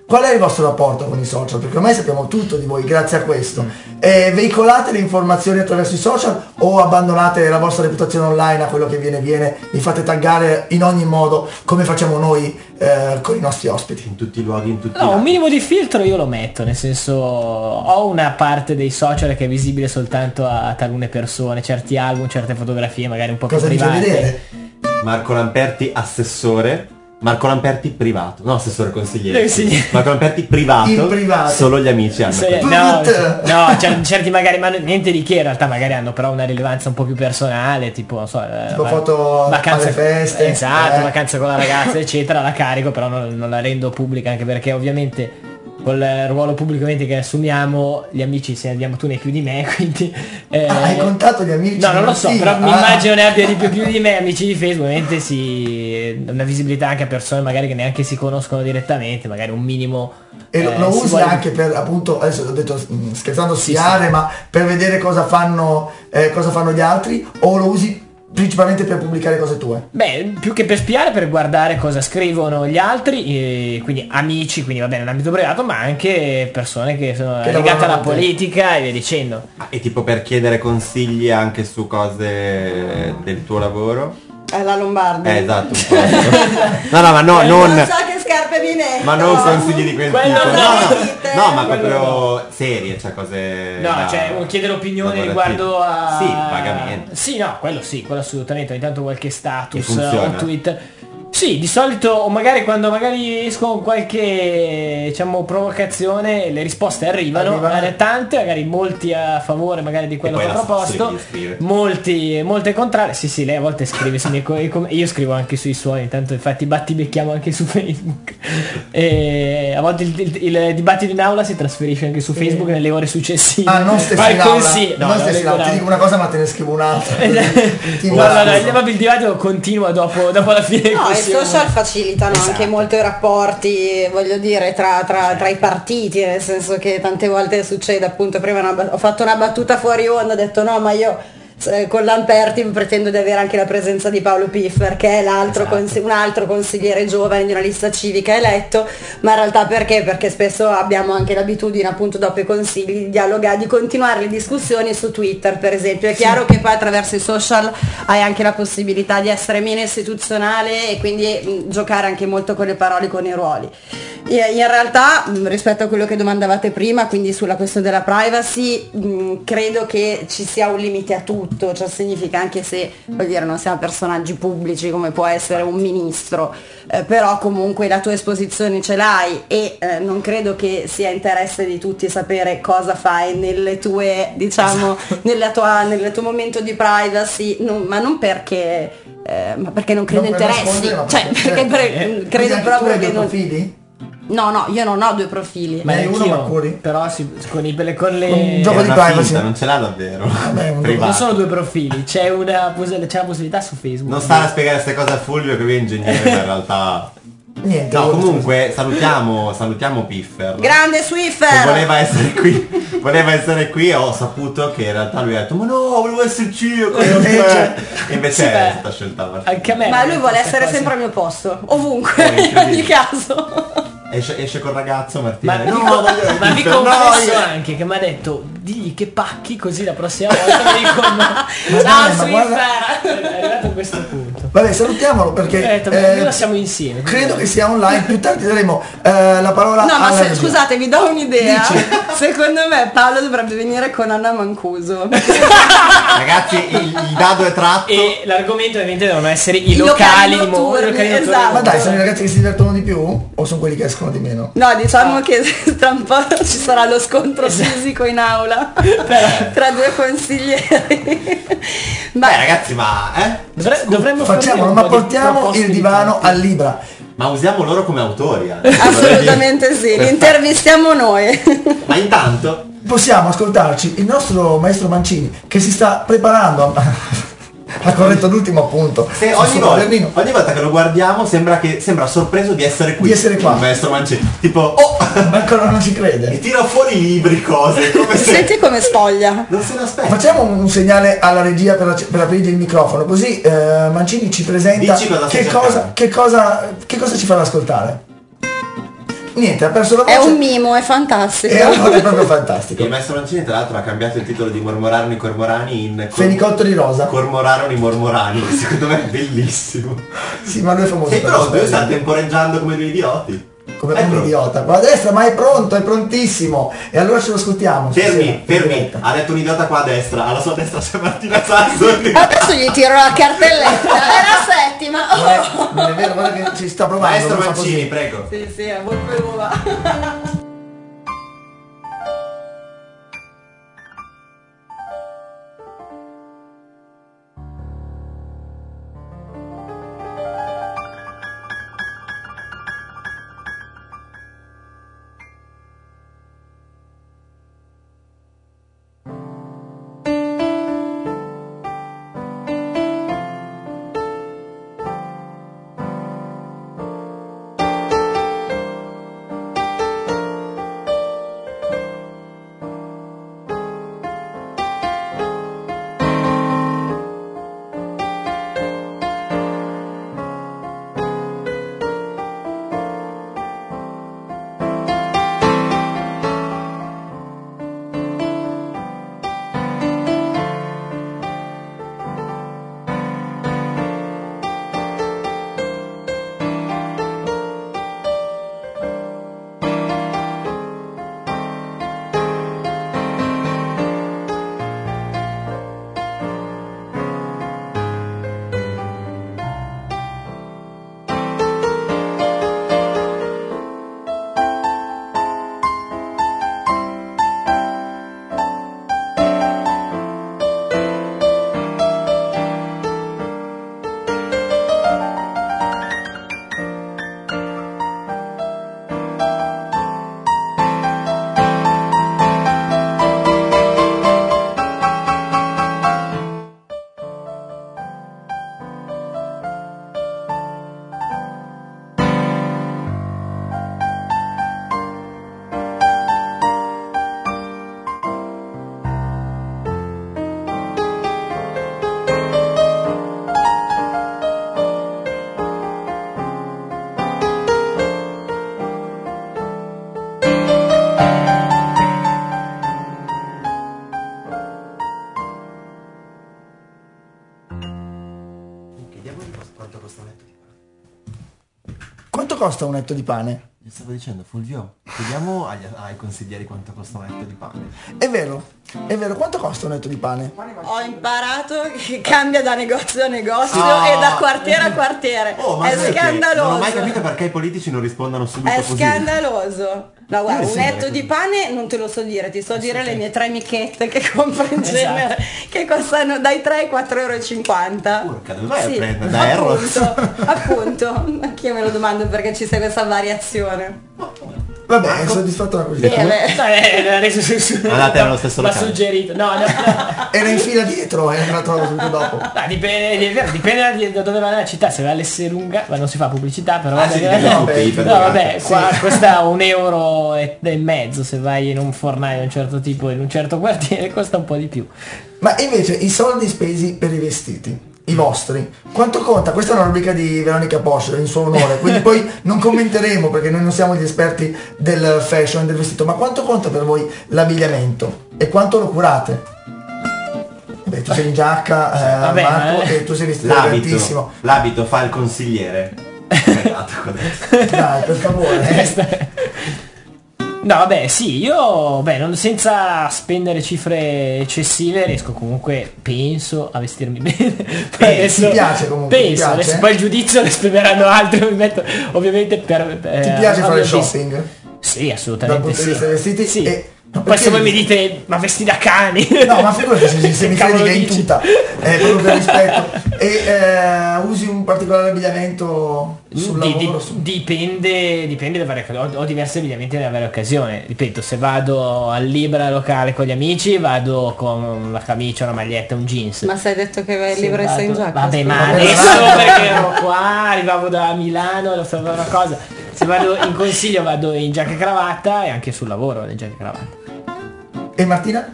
Speaker 3: Qual è il vostro rapporto con i social? Perché ormai sappiamo tutto di voi grazie a questo. Veicolate le informazioni attraverso i social o abbandonate la vostra reputazione online a quello che viene, vi fate taggare in ogni modo come facciamo noi con i nostri ospiti?
Speaker 5: In tutti i luoghi, in tutti i
Speaker 6: No,
Speaker 5: lati.
Speaker 6: un minimo di filtro io lo metto, nel senso ho una parte dei social che è visibile soltanto a talune persone, certi album, certe fotografie magari un po' più
Speaker 3: Cosa dice
Speaker 6: private.
Speaker 3: vedere?
Speaker 5: Marco Lamperti assessore, Marco Lamperti privato, no assessore consigliere.
Speaker 6: Sì.
Speaker 5: Marco Lamperti privato,
Speaker 3: In privato.
Speaker 5: solo gli amici hanno.
Speaker 6: Sì, no, certi magari, ma niente di che, in realtà magari hanno però una rilevanza un po' più personale, tipo non so,
Speaker 3: Tipo foto alle feste.
Speaker 6: esatto, vacanza con la ragazza eccetera, la carico, però non la rendo pubblica, anche perché ovviamente col ruolo pubblicamente che assumiamo gli amici se andiamo tu ne più di me, quindi
Speaker 3: hai contato gli amici?
Speaker 6: no, non lo so,
Speaker 3: Sì.
Speaker 6: però mi immagino ne abbia di più di me amici di Facebook, ovviamente una visibilità anche a persone magari che neanche si conoscono direttamente, magari un minimo
Speaker 3: E lo
Speaker 6: si
Speaker 3: usi
Speaker 6: vuole-
Speaker 3: anche per, appunto, adesso ho detto scherzando
Speaker 6: Sì,
Speaker 3: spiare, ma per vedere cosa fanno gli altri, o lo usi principalmente per pubblicare cose tue?
Speaker 6: Beh, più che per spiare, per guardare cosa scrivono gli altri, quindi amici, quindi va bene nell'ambito privato, ma anche persone che sono
Speaker 3: Che
Speaker 6: legate alla
Speaker 3: lavorano con te.
Speaker 6: politica e via dicendo.
Speaker 5: E tipo per chiedere consigli anche su cose del tuo lavoro?
Speaker 7: È la Lombardi.
Speaker 5: Esatto, un po'. No, ma no,
Speaker 7: Non
Speaker 5: non.
Speaker 7: so che scarpe mi metto.
Speaker 5: Ma non consigli di quel
Speaker 6: Quello
Speaker 5: tipo.
Speaker 6: no.
Speaker 5: No, ma
Speaker 6: Quello
Speaker 5: proprio serie, cioè cose.
Speaker 6: No,
Speaker 5: da-
Speaker 6: cioè chiedere opinioni
Speaker 5: lavorative.
Speaker 6: riguardo a...
Speaker 5: Sì, vagamente.
Speaker 6: Sì, no, quello assolutamente, ogni tanto qualche
Speaker 5: E
Speaker 6: status
Speaker 5: funziona?
Speaker 6: o tweet. Sì, di solito, o magari quando magari esco con qualche, diciamo, provocazione, le risposte arrivano. Tante, magari molti a favore magari di quello
Speaker 5: poi
Speaker 6: che ho
Speaker 5: la
Speaker 6: proposto,
Speaker 5: Sassi scrive.
Speaker 6: molte contrarie. Sì, lei a volte scrive sui miei io scrivo anche sui suoi, intanto infatti battibecchiamo anche su Facebook. E a volte il dibattito in aula si trasferisce anche su Facebook nelle ore successive.
Speaker 3: Ah, non stessi
Speaker 6: Fai
Speaker 3: in aula.
Speaker 6: consigli. No,
Speaker 3: Non
Speaker 6: no,
Speaker 3: stessi in aula. Ti dico una cosa ma te ne scrivo un'altra. Ti
Speaker 6: No, proprio il dibattito continua dopo la fine del
Speaker 7: No, i
Speaker 6: corso.
Speaker 7: social facilitano
Speaker 6: Esatto.
Speaker 7: anche molto i rapporti, voglio dire, tra i partiti, nel senso che tante volte succede, appunto, prima ho fatto una battuta fuori onda, ho detto no, ma io con Lamperti pretendo di avere anche la presenza di Paolo Piffer, che è l'altro un altro consigliere giovane di una lista civica eletto, ma in realtà perché spesso abbiamo anche l'abitudine, appunto, dopo i consigli di dialogare, di continuare le discussioni su Twitter, per esempio. È chiaro che poi attraverso i social hai anche la possibilità di essere meno istituzionale e quindi giocare anche molto con le parole, con i ruoli. In realtà, rispetto a quello che domandavate prima, quindi sulla questione della privacy, credo che ci sia un limite a tutto, cioè significa anche se, voglio dire, non siamo personaggi pubblici come può essere un ministro, però comunque la tua esposizione ce l'hai e non credo che sia interesse di tutti sapere cosa fai nelle tue, diciamo, nel tuo momento di privacy, ma non perché ma perché non credo
Speaker 3: Non per
Speaker 7: interessi,
Speaker 3: nascondere, ma
Speaker 7: cioè
Speaker 3: perché-
Speaker 7: credo
Speaker 3: Quindi
Speaker 7: proprio
Speaker 3: anche tu hai
Speaker 7: che
Speaker 3: due
Speaker 7: non...
Speaker 3: profili?
Speaker 7: No, io non ho due profili.
Speaker 6: Ma
Speaker 3: Ne hai uno,
Speaker 6: anch'io,
Speaker 3: ma curi?
Speaker 6: però con le
Speaker 3: Un gioco
Speaker 5: È
Speaker 3: di
Speaker 5: una
Speaker 3: privacy.
Speaker 5: finta, non ce l'ha davvero.
Speaker 3: Vabbè, un
Speaker 5: Privato.
Speaker 6: non sono due profili, c'è la possibilità su Facebook.
Speaker 5: Non stare a spiegare queste cose a Fulvio che lui è ingegnere, ma in realtà.
Speaker 3: Niente.
Speaker 5: No,
Speaker 3: oltre-
Speaker 5: comunque salutiamo Piffer.
Speaker 7: Grande
Speaker 5: Che
Speaker 7: Swiffer!
Speaker 5: voleva essere qui e ho saputo che in realtà lui ha detto ma no, volevo esserci io con te. E invece
Speaker 6: Sì,
Speaker 5: è
Speaker 6: beh,
Speaker 5: stata scelta.
Speaker 6: Anche a me.
Speaker 7: Ma lui vuole
Speaker 6: questa
Speaker 7: essere
Speaker 6: cosa.
Speaker 7: sempre al mio posto, ovunque,
Speaker 5: Oh,
Speaker 7: in ogni caso.
Speaker 5: Esce col ragazzo Martina.
Speaker 6: Ma,
Speaker 5: No,
Speaker 6: dico-
Speaker 5: voglio
Speaker 6: ma vi
Speaker 5: Piffer, no,
Speaker 6: confesso
Speaker 5: io-
Speaker 6: anche che mi ha detto digli che pacchi così la prossima volta mi dicono
Speaker 3: dai,
Speaker 6: ciao
Speaker 3: ma guarda-
Speaker 6: Swiffer. È arrivato a questo punto.
Speaker 3: Vabbè, salutiamolo perché
Speaker 6: Noi siamo insieme.
Speaker 3: credo che sia online. Più tardi daremo la parola
Speaker 7: No, ma
Speaker 3: alla regia.
Speaker 7: scusate, vi do un'idea.
Speaker 3: Dici.
Speaker 7: Secondo me Paolo dovrebbe venire con Anna Mancuso.
Speaker 5: Ragazzi, il dado è tratto.
Speaker 6: E l'argomento ovviamente devono essere i
Speaker 7: I
Speaker 6: locali
Speaker 7: locali notturni,
Speaker 6: notturni.
Speaker 7: esatto.
Speaker 3: Ma dai, sono i ragazzi che si divertono di più o sono quelli che escono di meno?
Speaker 7: No, diciamo che tra un po' ci sarà lo scontro fisico in aula tra due consiglieri.
Speaker 5: Beh ragazzi, ma
Speaker 6: Dovremmo
Speaker 3: Facciamolo,
Speaker 6: fornire
Speaker 3: ma
Speaker 6: un po' di
Speaker 3: portiamo
Speaker 6: proposte
Speaker 3: il
Speaker 6: di
Speaker 3: divano
Speaker 6: tutti.
Speaker 3: al Libra.
Speaker 5: Ma usiamo loro come autori.
Speaker 7: Assolutamente sì, li intervistiamo noi.
Speaker 5: Ma intanto
Speaker 3: Possiamo ascoltarci il nostro maestro Mancini che si sta preparando ha corretto l'ultimo appunto.
Speaker 5: se ogni volta che lo guardiamo sembra sorpreso di essere qui.
Speaker 3: Di essere qua.
Speaker 5: Il maestro Mancini. Tipo, oh!
Speaker 3: Ma ancora non ci crede.
Speaker 5: E tira fuori libri, cose. Come se
Speaker 7: Senti come spoglia.
Speaker 5: non se l'aspetta.
Speaker 3: Facciamo un segnale alla regia per aprire il microfono, così Mancini ci presenta
Speaker 5: Dici cosa stai
Speaker 3: che cosa ci farà ascoltare. Niente, ha perso la voce.
Speaker 7: È un mimo, è fantastico.
Speaker 3: E allora è proprio fantastico.
Speaker 5: Il maestro Mancini tra l'altro ha cambiato il titolo di Mormorarono i Cormorani in
Speaker 3: Fenicottoli rosa.
Speaker 5: Cormorarono i Mormorani, secondo me è bellissimo.
Speaker 3: Sì, ma lui è famoso.
Speaker 5: Sei
Speaker 3: per
Speaker 5: pronto? Io
Speaker 3: questo.
Speaker 5: sto temporeggiando come due idioti.
Speaker 3: Come un idiota. Qua a destra, ma è pronto, è prontissimo. E allora ce lo ascoltiamo.
Speaker 5: Fermi. Ha detto un idiota qua a destra, alla sua destra c'è Martina Sassoli.
Speaker 7: Adesso gli tiro la cartelletta, è la settima.
Speaker 3: Non è vero, guarda che ci sta provando.
Speaker 5: Maestro
Speaker 3: non fa
Speaker 5: Mancini,
Speaker 3: così.
Speaker 5: prego.
Speaker 7: Sì, è volpe uva.
Speaker 3: Quanto costa un etto di pane?
Speaker 5: Gli stavo dicendo, Fulvio, chiediamo ai consiglieri quanto costa un etto di pane.
Speaker 3: È vero, quanto costa un etto di pane?
Speaker 7: Ho imparato che cambia da negozio a negozio e da quartiere a quartiere.
Speaker 5: Ma
Speaker 7: è
Speaker 5: sai che
Speaker 7: scandaloso.
Speaker 5: non ho mai capito perché i politici non rispondono subito
Speaker 7: È
Speaker 5: così.
Speaker 7: scandaloso. No, guarda,
Speaker 5: Io
Speaker 7: un
Speaker 5: sempre
Speaker 7: etto
Speaker 5: così.
Speaker 7: di pane non te lo so dire, ti so dire le mie 3 michette che compro in genere, che costano dai 3 ai 4,50 €.
Speaker 5: Porca, dove vai a prendere? Da Erros?
Speaker 7: Appunto, anch'io me lo domando perché ci sia questa variazione.
Speaker 3: Vabbè, è soddisfatto da così.
Speaker 5: Andate allo stesso
Speaker 6: l'ha
Speaker 5: locale.
Speaker 6: suggerito. No.
Speaker 3: Era in fila dietro e la trovo subito dopo.
Speaker 6: Dipende da dove va nella città. Se va all'Esselunga, ma non si fa pubblicità, però
Speaker 5: Ah, sì,
Speaker 6: vabbè,
Speaker 5: sì.
Speaker 6: qua costa €1,50 se vai in un fornaio di un certo tipo in un certo quartiere, costa un po' di più.
Speaker 3: Ma invece i soldi spesi per i vestiti, i vostri, quanto conta? Questa è una rubrica di Veronica Posch in suo onore, quindi poi non commenteremo perché noi non siamo gli esperti del fashion, del vestito, ma quanto conta per voi l'abbigliamento e quanto lo curate? Beh, tu sei in giacca,
Speaker 6: vabbè,
Speaker 3: Marco, e tu sei vestito elegantissimo.
Speaker 5: L'abito fa il consigliere.
Speaker 3: Dai, per favore.
Speaker 6: No, vabbè, sì, io senza spendere cifre eccessive riesco comunque, penso, a vestirmi bene.
Speaker 3: Ti piace comunque?
Speaker 6: Penso,
Speaker 3: ti piace?
Speaker 6: adesso poi il giudizio lo esprimeranno altri, mi metto ovviamente per...
Speaker 3: Ti piace fare shopping?
Speaker 6: Sì, assolutamente
Speaker 3: Dal punto di vista
Speaker 6: sì.
Speaker 3: dei vestiti?
Speaker 6: Sì.
Speaker 3: E
Speaker 6: Poi se voi mi dite, ma vesti da cani?
Speaker 3: No, ma figurati se mi
Speaker 6: Cavolo
Speaker 3: credi che in
Speaker 6: dici?
Speaker 3: tuta, proprio per rispetto. E usi un particolare abbigliamento sul lavoro?
Speaker 6: Dipende da varie cose. Ho diversi abbigliamenti nelle varie occasioni. Ripeto, se vado al Libra locale con gli amici, vado con una camicia, una maglietta, un jeans.
Speaker 7: Ma sei detto che vai libero e sei in giacca?
Speaker 6: Vabbè, ma
Speaker 7: scusa.
Speaker 6: adesso perché ero qua, arrivavo da Milano, lo sapevo una cosa. Se vado in consiglio vado in giacca e cravatta e anche sul lavoro vado in giacca e cravatta.
Speaker 3: E Martina?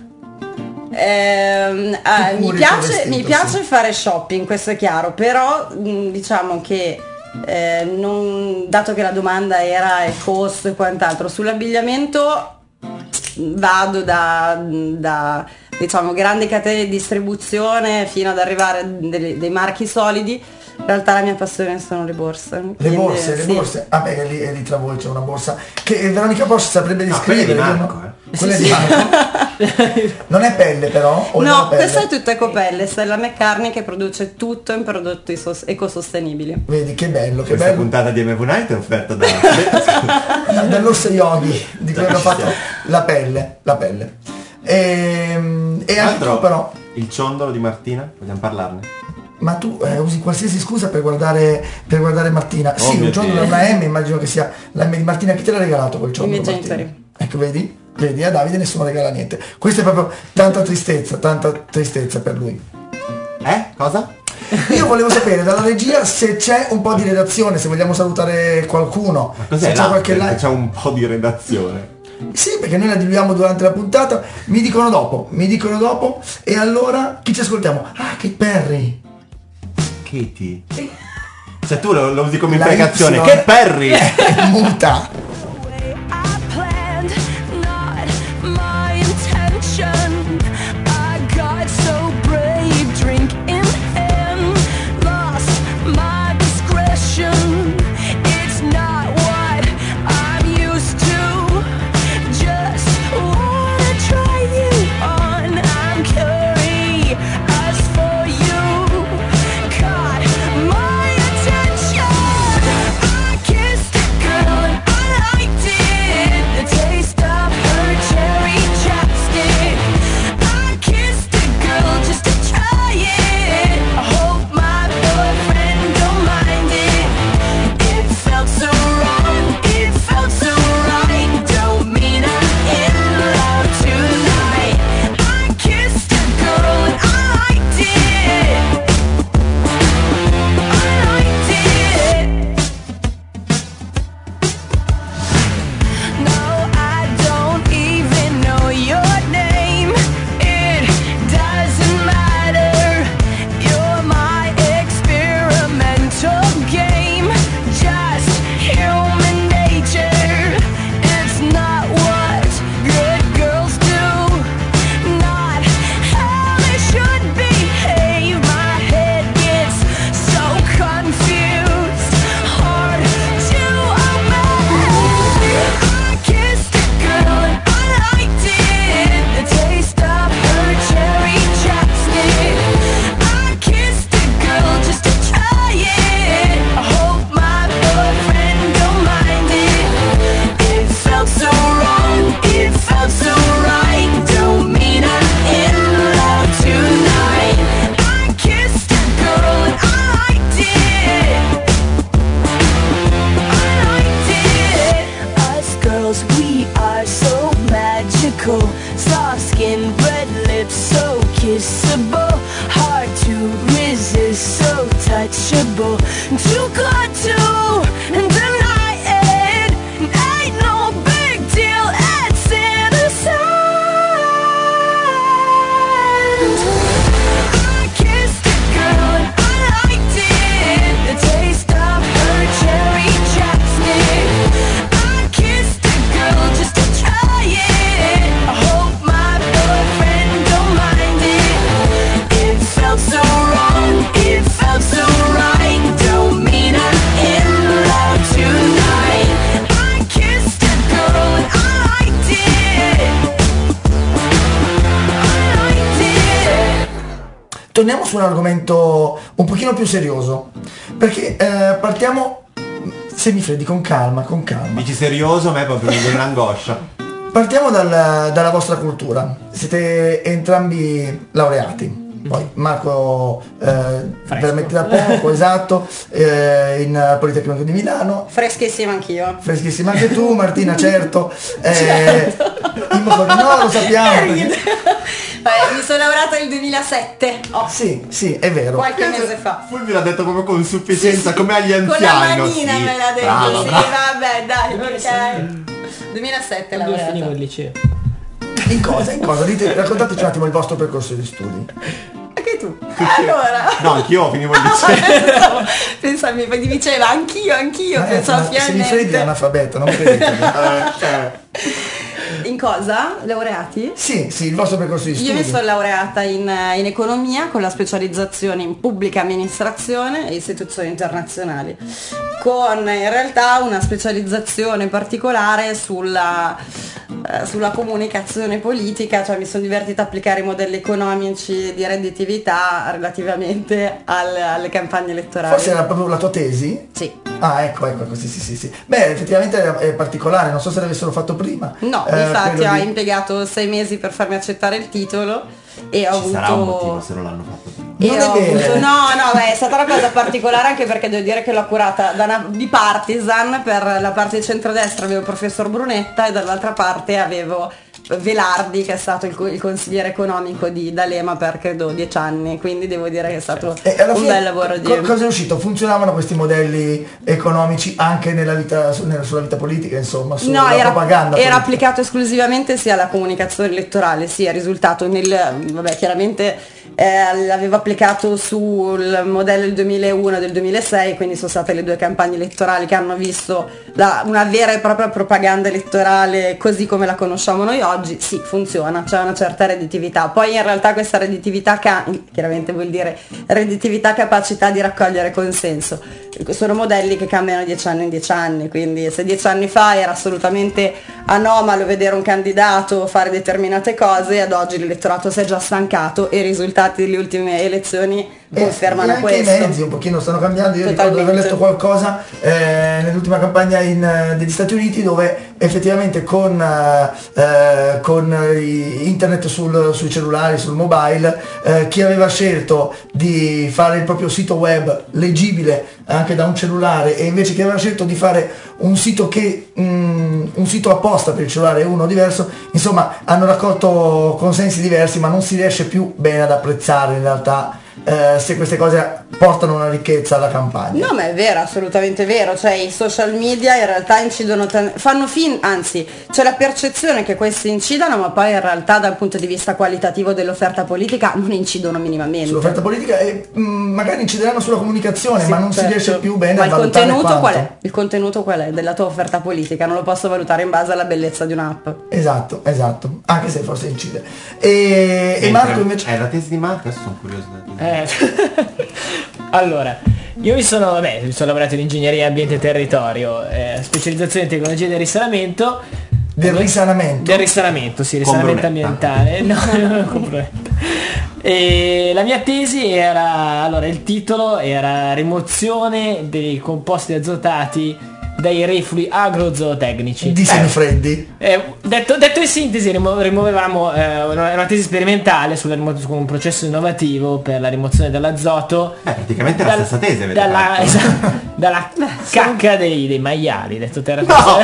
Speaker 7: Mi piace fare shopping, questo è chiaro, però diciamo che dato che la domanda era il costo e quant'altro, sull'abbigliamento vado da diciamo grandi catene di distribuzione fino ad arrivare a dei marchi solidi. In realtà la mia passione sono le borse.
Speaker 3: Le borse. Ah beh, lì tra voi c'è una borsa che Veronica Bosch saprebbe descrivere. Quella di Marco. Non è pelle però?
Speaker 7: No, questa è tutta Ecopelle, Stella McCartney che produce tutto in prodotti ecosostenibili.
Speaker 3: Vedi che bello, che
Speaker 5: questa
Speaker 3: bello.
Speaker 5: puntata di MV Night è offerta
Speaker 3: dall'Orsa Yogi di cui hanno fatto la pelle. E anche tu però.
Speaker 5: Il ciondolo di Martina, vogliamo parlarne?
Speaker 3: Ma tu usi qualsiasi scusa per guardare Martina. Sì, un ciondolo è una M, immagino che sia la M di Martina. Chi te l'ha regalato quel ciondolo?
Speaker 7: I miei genitori.
Speaker 3: Ecco, vedi, a Davide nessuno regala niente. Questa è proprio tanta tristezza per lui.
Speaker 5: Cosa?
Speaker 3: Io volevo sapere dalla regia se c'è un po' di redazione, se vogliamo salutare qualcuno.
Speaker 5: Ma cos'è? C'è un po' di redazione.
Speaker 3: Sì, perché noi la diluiamo durante la puntata. Mi dicono dopo. E allora chi ci ascoltiamo? Ah, Katy Perry.
Speaker 5: Katy. Cioè tu lo usi come imprecazione. Katy Perry.
Speaker 3: È muta. Torniamo su un argomento un pochino più serioso, perché partiamo semifreddi, con calma.
Speaker 5: Dici serioso, a me proprio mi viene un'angoscia.
Speaker 3: Partiamo dalla vostra cultura. Siete entrambi laureati. Poi Marco veramente da poco, esatto, in Politecnico di Milano.
Speaker 7: Freschissima anch'io.
Speaker 3: Freschissima anche tu, Martina, certo. No, lo sappiamo.
Speaker 7: Mi sono laureata nel 2007.
Speaker 3: Sì, è vero.
Speaker 7: Qualche mese fa.
Speaker 5: Fulvio l'ha detto proprio con sufficienza, come agli anziani.
Speaker 7: Con la manina me l'ha detto.
Speaker 5: Bravo.
Speaker 7: Vabbè, dai, perché 2007 laureata.
Speaker 6: Finivo il liceo.
Speaker 3: In cosa? Raccontateci un attimo il vostro percorso di studi.
Speaker 7: Anche tu. Allora.
Speaker 5: No, anch'io finivo il liceo.
Speaker 7: Pensami, mi diceva anch'io, pensavo
Speaker 3: se mi freddi è
Speaker 7: finalmente.
Speaker 3: analfabeto, non credete.
Speaker 7: In cosa? Laureati?
Speaker 3: Sì, il vostro percorso di
Speaker 7: Io mi
Speaker 3: studi.
Speaker 7: sono laureata in economia con la specializzazione in pubblica amministrazione e istituzioni internazionali, con in realtà una specializzazione particolare sulla comunicazione politica, cioè mi sono divertita a applicare i modelli economici di redditività relativamente alle campagne elettorali.
Speaker 3: Forse era proprio la tua tesi?
Speaker 7: Sì.
Speaker 3: Ah, ecco, così, sì. Beh, effettivamente è particolare, non so se l'avessero fatto prima.
Speaker 7: No, infatti
Speaker 3: quello
Speaker 7: ho
Speaker 3: di-
Speaker 7: impiegato 6 mesi per farmi accettare il titolo e ho
Speaker 5: Ci
Speaker 7: avuto...
Speaker 5: sarà un motivo se non l'hanno fatto prima.
Speaker 7: E
Speaker 3: Non è
Speaker 7: ho
Speaker 3: vero.
Speaker 7: avuto- no, è stata una cosa particolare anche perché devo dire che l'ho curata da una bipartisan. Per la parte di centrodestra avevo il professor Brunetta e dall'altra parte avevo Velardi, che è stato il consigliere economico di D'Alema per credo 10 anni, quindi devo dire che è stato
Speaker 3: E alla
Speaker 7: un
Speaker 3: fine,
Speaker 7: bel lavoro di...
Speaker 3: cosa è uscito? Funzionavano questi modelli economici anche nella vita, sulla vita politica, insomma, sulla
Speaker 7: No,
Speaker 3: propaganda
Speaker 7: era
Speaker 3: politica?
Speaker 7: applicato esclusivamente sia alla comunicazione elettorale, sia è risultato vabbè, chiaramente l'avevo applicato sul modello del 2001 e del 2006, quindi sono state le 2 campagne elettorali che hanno visto una vera e propria propaganda elettorale così come la conosciamo noi oggi. Sì, funziona, c'è una certa redditività. Poi in realtà questa redditività chiaramente vuol dire redditività, capacità di raccogliere consenso. Sono modelli che cambiano 10 anni in 10 anni, quindi se 10 anni fa era assolutamente anomalo vedere un candidato fare determinate cose, ad oggi l'elettorato si è già stancato e i risultati delle ultime elezioni confermano
Speaker 3: e anche
Speaker 7: questo.
Speaker 3: i mezzi un pochino stanno cambiando. Io ricordo di aver
Speaker 7: Totalmente.
Speaker 3: letto qualcosa nell'ultima campagna degli Stati Uniti, dove effettivamente con internet sui cellulari, sul mobile, chi aveva scelto di fare il proprio sito web leggibile anche da un cellulare, e invece chi aveva scelto di fare un sito un sito apposta per il cellulare e uno diverso, insomma hanno raccolto consensi diversi, ma non si riesce più bene ad apprezzare in realtà se queste cose portano una ricchezza alla campagna.
Speaker 7: No, ma è vero, assolutamente vero, cioè i social media in realtà incidono, anzi c'è la percezione che questi incidano, ma poi in realtà dal punto di vista qualitativo dell'offerta politica non incidono minimamente.
Speaker 3: Sull'offerta politica e magari incideranno sulla comunicazione,
Speaker 7: Sì,
Speaker 3: ma non
Speaker 7: certo.
Speaker 3: si riesce più bene
Speaker 7: Ma
Speaker 3: a
Speaker 7: il
Speaker 3: valutare
Speaker 7: contenuto qual è?
Speaker 3: quanto.
Speaker 7: Il contenuto qual è della tua offerta politica? Non lo posso valutare in base alla bellezza di un'app.
Speaker 3: Esatto, anche se forse incide. E Marco invece...
Speaker 5: È la tesi di Marco, adesso sono curioso da dire.
Speaker 6: Allora, io mi sono lavorato in ingegneria ambiente e territorio, specializzazione in tecnologia del risanamento.
Speaker 3: Del risanamento?
Speaker 6: Del risanamento, sì, risanamento ambientale. No, con Brunetta. E la mia tesi era, allora il titolo era rimozione dei composti azotati dai reflui agrozootecnici.
Speaker 3: Di semifreddi?
Speaker 6: Detto in sintesi, rimuovevamo una tesi sperimentale su un processo innovativo per la rimozione dell'azoto.
Speaker 5: Praticamente la stessa tesi avete fatto.
Speaker 6: Esatto, dalla cacca dei maiali, detto terra.
Speaker 7: No,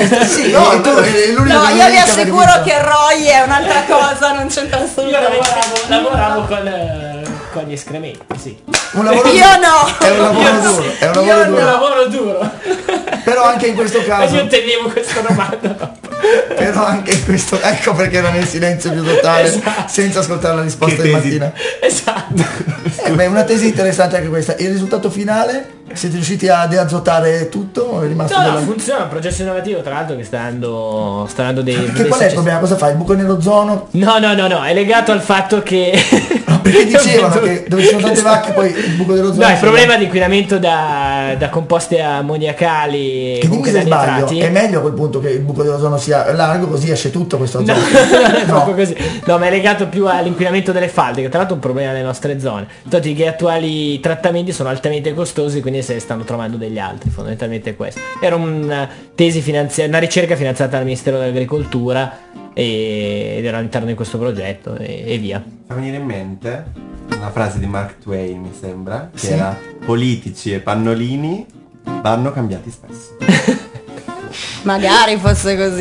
Speaker 7: io vi assicuro che Roy è un'altra cosa, non c'entra assolutamente.
Speaker 6: Lavoravo con gli escrementi, sì.
Speaker 3: Un lavoro
Speaker 7: Io no!
Speaker 3: È un lavoro duro, è un lavoro duro.
Speaker 6: Un lavoro duro.
Speaker 3: Però anche in questo caso...
Speaker 6: Io tenevo questa domanda.
Speaker 3: Però anche in questo... Ecco perché era nel silenzio più totale, senza ascoltare la risposta di mattina.
Speaker 6: Esatto.
Speaker 3: Una tesi interessante anche questa. Il risultato finale? Siete riusciti a deazotare tutto? O è rimasto
Speaker 6: No, funziona, un processo innovativo tra l'altro che sta dando dei...
Speaker 3: Che qual è il problema? Cosa fai? Il buco nell'ozono?
Speaker 6: No, è legato al fatto che...
Speaker 3: Perché dicevano che dove ci sono tante vacche poi il buco dell'ozono...
Speaker 6: No, il problema di inquinamento da composti ammoniacali e
Speaker 3: Che dimmi
Speaker 6: comunque
Speaker 3: se
Speaker 6: da
Speaker 3: sbaglio,
Speaker 6: nitrati.
Speaker 3: è meglio a quel punto che il buco dell'ozono sia largo, così esce tutto questo
Speaker 6: No,
Speaker 3: ozono.
Speaker 6: proprio così. No, ma è legato più all'inquinamento delle falde, che tra l'altro è un problema nelle nostre zone. Infatti gli attuali trattamenti sono altamente costosi, quindi se ne stanno trovando degli altri, fondamentalmente questo. Era una tesi una ricerca finanziata dal Ministero dell'Agricoltura ed era all'interno di questo progetto e via.
Speaker 5: Fa venire in mente una frase di Mark Twain, mi sembra, che
Speaker 3: Sì.
Speaker 5: era: politici e pannolini vanno cambiati spesso.
Speaker 7: Magari fosse così.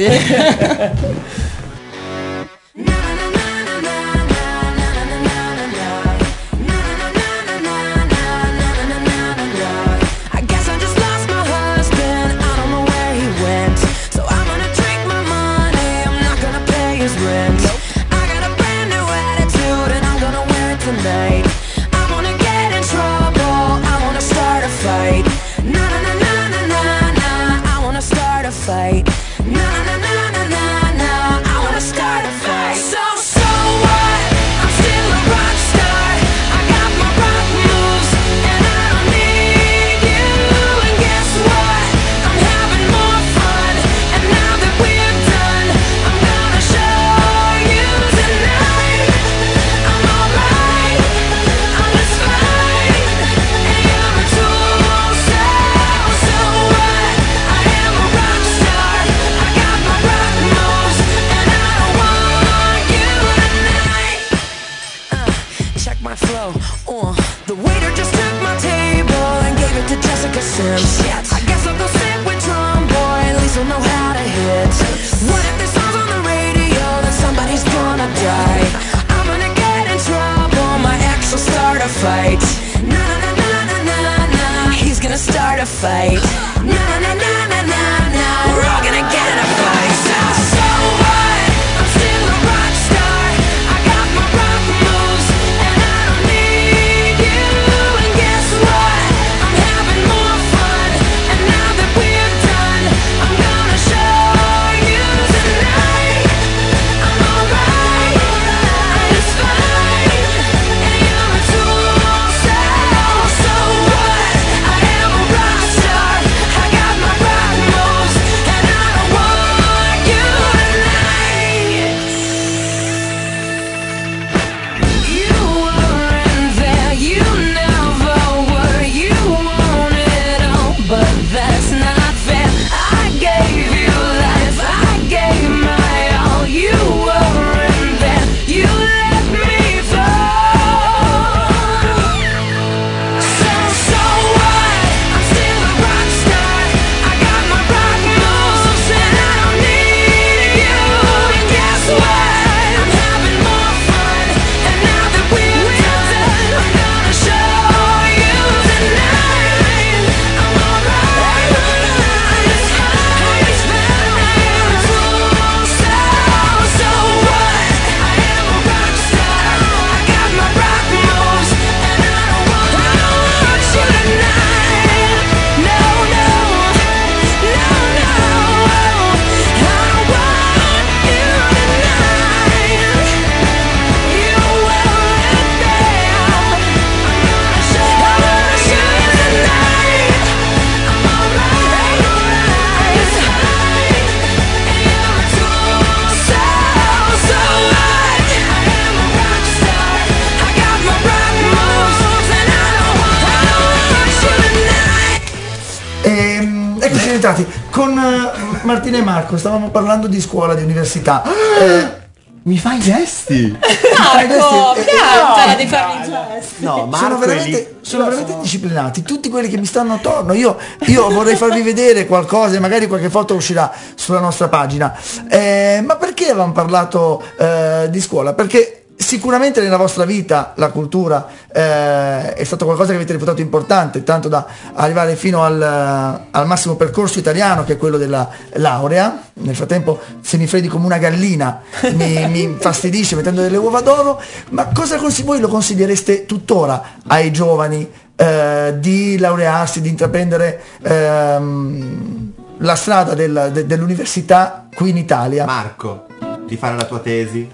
Speaker 8: I guess I just lost my husband, I don't know where he went. So I'm gonna drink my money, I'm not gonna pay his rent. I got a brand new attitude and I'm gonna wear it tonight. I wanna get fight. Na na na na na na na. We're all gonna get in a fight. So what? I'm still a rock star. I got my rock moves and I don't need you. And guess what? I'm having more fun. And now that we're done, I'm gonna show you tonight. I'm alright. I'm just fine. And you're a tool. So what? I am a rock star. I got my rock moves and I don't want you tonight. You weren't there, you never were. You want it all, but that's not fair. I gave you life, I gave my all. You weren't there, you let me fall. So what? I'm still a rock star. I got my rock moves and I don't need you. And guess what? I'm having more fun. And now that we're done, I'm gonna show you tonight. I'm alright. I'm just fine. So what? I am a rock star. I got my rock moves and I don't want you tonight. No, no, no, no. I don't want you tonight. You weren't there. I'm gonna show you tonight. I'm alright. It's fine. And you're a tool. So what? I am a rock star. I got my rock moves and I don't want you tonight.
Speaker 3: Eccoci rientrati con Martina e Marco, stavamo parlando di scuola, di università.
Speaker 5: Mi fai i gesti?
Speaker 7: Marco, piantala di farmi i gesti.
Speaker 5: No, Marco
Speaker 3: sono
Speaker 5: è
Speaker 3: veramente,
Speaker 5: lì.
Speaker 3: sono veramente disciplinati tutti quelli che mi stanno attorno. Io vorrei farvi vedere qualcosa e magari qualche foto uscirà sulla nostra pagina. Ma perché avevamo parlato di scuola? Perché sicuramente nella vostra vita la cultura è stato qualcosa che avete reputato importante, tanto da arrivare fino al massimo percorso italiano, che è quello della laurea. Nel frattempo, se mi freddi come una gallina mi infastidisce mettendo delle uova d'oro. Ma cosa voi lo consigliereste tuttora ai giovani di laurearsi, di intraprendere la strada dell'università qui in Italia?
Speaker 5: Marco, di fare la tua tesi?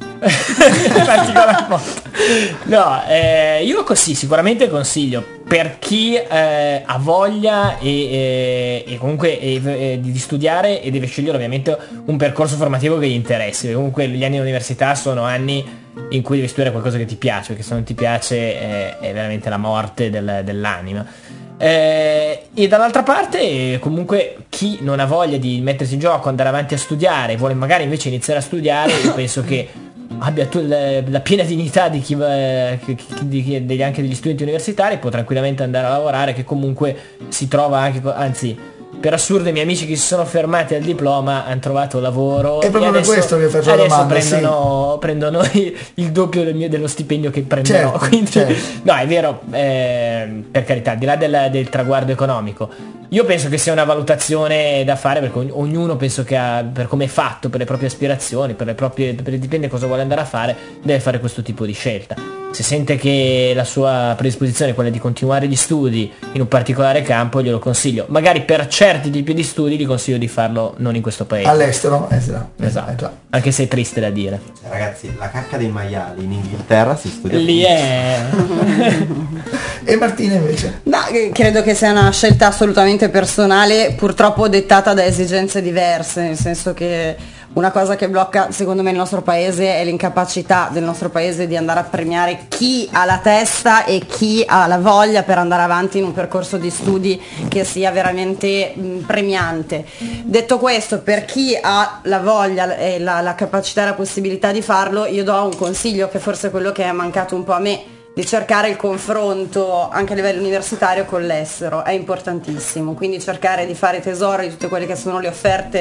Speaker 6: No, io così sicuramente consiglio per chi ha voglia e comunque di studiare e deve scegliere ovviamente un percorso formativo che gli interessi, perché comunque gli anni di università sono anni in cui devi studiare qualcosa che ti piace, perché se non ti piace è veramente la morte dell'anima. E dall'altra parte comunque chi non ha voglia di mettersi in gioco, andare avanti a studiare, vuole magari invece iniziare a studiare, io penso che abbia la piena dignità di chi anche degli studenti universitari, può tranquillamente andare a lavorare, che comunque si trova anche, anzi per assurdo i miei amici che si sono fermati al diploma hanno trovato lavoro
Speaker 3: è proprio
Speaker 6: adesso,
Speaker 3: per questo che faccio la domanda,
Speaker 6: prendono dello stipendio che prenderò,
Speaker 3: certo,
Speaker 6: quindi
Speaker 3: certo.
Speaker 6: No, è vero, per carità, al di là del traguardo economico, io penso che sia una valutazione da fare, perché ognuno penso che per come è fatto, per le proprie aspirazioni, dipende cosa vuole andare a fare, deve fare questo tipo di scelta. Se sente che la sua predisposizione è quella di continuare gli studi in un particolare campo, glielo consiglio. Magari per certi tipi di studi gli consiglio di farlo non in questo paese.
Speaker 3: All'estero?
Speaker 6: Esatto. Anche se è triste da dire.
Speaker 5: Cioè, ragazzi, la cacca dei maiali in Inghilterra si studia.
Speaker 6: Lì è.
Speaker 3: E Martina invece?
Speaker 7: No, credo che sia una scelta assolutamente personale, purtroppo dettata da esigenze diverse, nel senso che una cosa che blocca secondo me il nostro paese è l'incapacità del nostro paese di andare a premiare chi ha la testa e chi ha la voglia per andare avanti in un percorso di studi che sia veramente premiante. Detto questo, per chi ha la voglia e la capacità e la possibilità di farlo, io do un consiglio che forse è quello che è mancato un po' a me, di cercare il confronto anche a livello universitario con l'estero, è importantissimo, quindi cercare di fare tesoro di tutte quelle che sono le offerte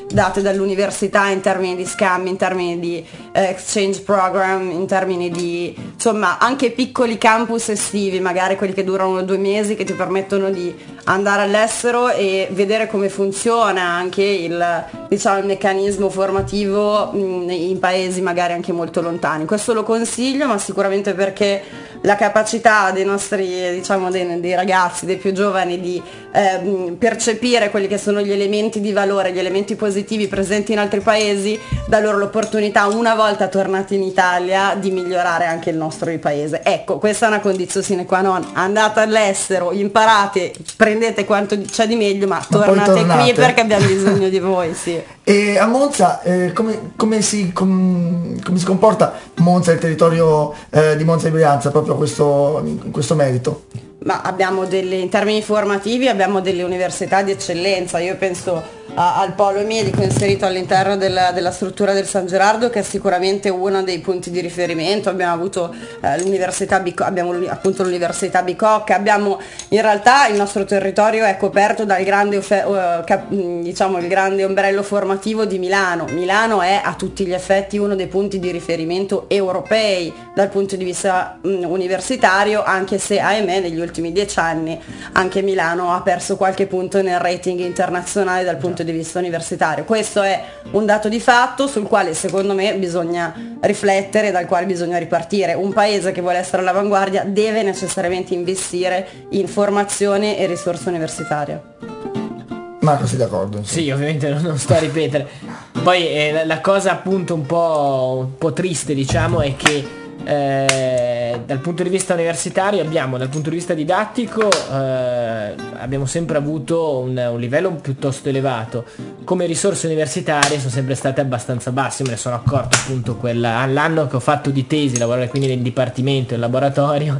Speaker 7: date dall'università in termini di scambi, in termini di exchange program, in termini di insomma anche piccoli campus estivi, magari quelli che durano 2 mesi, che ti permettono di andare all'estero e vedere come funziona anche il meccanismo formativo in paesi magari anche molto lontani. Questo lo consiglio, ma sicuramente perché la capacità dei nostri, dei ragazzi, dei più giovani di percepire quelli che sono gli elementi di valore, gli elementi positivi presenti in altri paesi, dà loro l'opportunità, una volta tornati in Italia, di migliorare anche il nostro paese. Ecco, questa è una condizione sine qua non. Andate all'estero, imparate, prendete quanto c'è di meglio, ma tornate qui perché abbiamo bisogno di voi, sì.
Speaker 3: E a Monza come si comporta Monza, il territorio di Monza e Brianza, proprio in questo merito?
Speaker 7: Ma abbiamo in termini formativi abbiamo delle università di eccellenza. Io penso al polo medico inserito all'interno della struttura del San Gerardo, che è sicuramente uno dei punti di riferimento. Abbiamo avuto abbiamo appunto l'università Bicocca. Abbiamo, in realtà il nostro territorio è coperto dal grande il grande ombrello formativo di Milano. Milano è a tutti gli effetti uno dei punti di riferimento europei dal punto di vista universitario, anche se ahimè negli ultimi 10 anni anche Milano ha perso qualche punto nel rating internazionale dal punto di vista universitario. Questo è un dato di fatto sul quale secondo me bisogna riflettere, dal quale bisogna ripartire. Un paese che vuole essere all'avanguardia deve necessariamente investire in formazione e risorse universitarie.
Speaker 3: Marco, sei d'accordo?
Speaker 6: Sì, ovviamente non sto a ripetere. Poi la cosa appunto un po' triste, diciamo, è che dal punto di vista universitario dal punto di vista didattico abbiamo sempre avuto un livello piuttosto elevato. Come risorse universitarie sono sempre state abbastanza basse. Io me ne sono accorto appunto all'anno che ho fatto di tesi, lavorare quindi nel dipartimento, in laboratorio,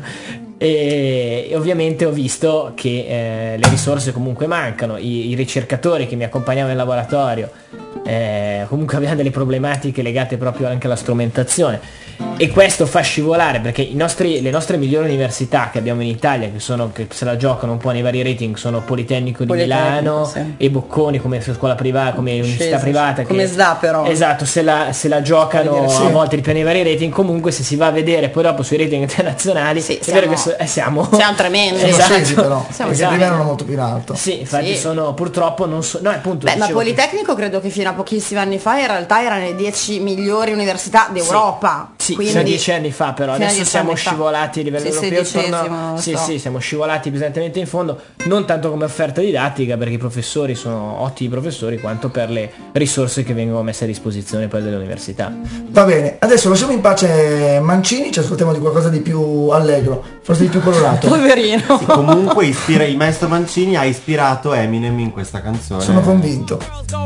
Speaker 6: e ovviamente ho visto che le risorse comunque mancano. I ricercatori che mi accompagnavano nel laboratorio comunque avevano delle problematiche legate proprio anche alla strumentazione, e questo fa scivolare, perché le nostre migliori università che abbiamo in Italia, che se la giocano un po' nei vari rating, sono Politecnico di Milano, sì, e Bocconi come scuola privata, come università privata,
Speaker 7: come SDA, però
Speaker 6: esatto, se la giocano a volte nei vari rating. Comunque se si va a vedere poi dopo sui rating internazionali,
Speaker 7: sì,
Speaker 6: è vero che siamo
Speaker 7: tremendi,
Speaker 3: esatto, scesi, però perché prima erano molto più in alto.
Speaker 6: Sì, infatti sono purtroppo non so, no, appunto.
Speaker 7: Ma Politecnico credo che fino a pochissimi anni fa in realtà era nelle 10 migliori università d'Europa.
Speaker 6: Sì,
Speaker 7: quindi
Speaker 6: fino a 10 anni fa, però adesso siamo scivolati a livello europeo, siamo scivolati pesantemente in fondo, non tanto come offerta didattica, perché i professori sono ottimi professori, quanto per le risorse che vengono messe a disposizione poi delle università.
Speaker 3: Va bene, adesso lasciamo in pace Mancini, ci ascoltiamo di qualcosa di più allegro, forse di più colorato.
Speaker 7: Poverino.
Speaker 5: Sì, comunque il maestro Mancini ha ispirato Eminem in questa canzone.
Speaker 3: Sono convinto.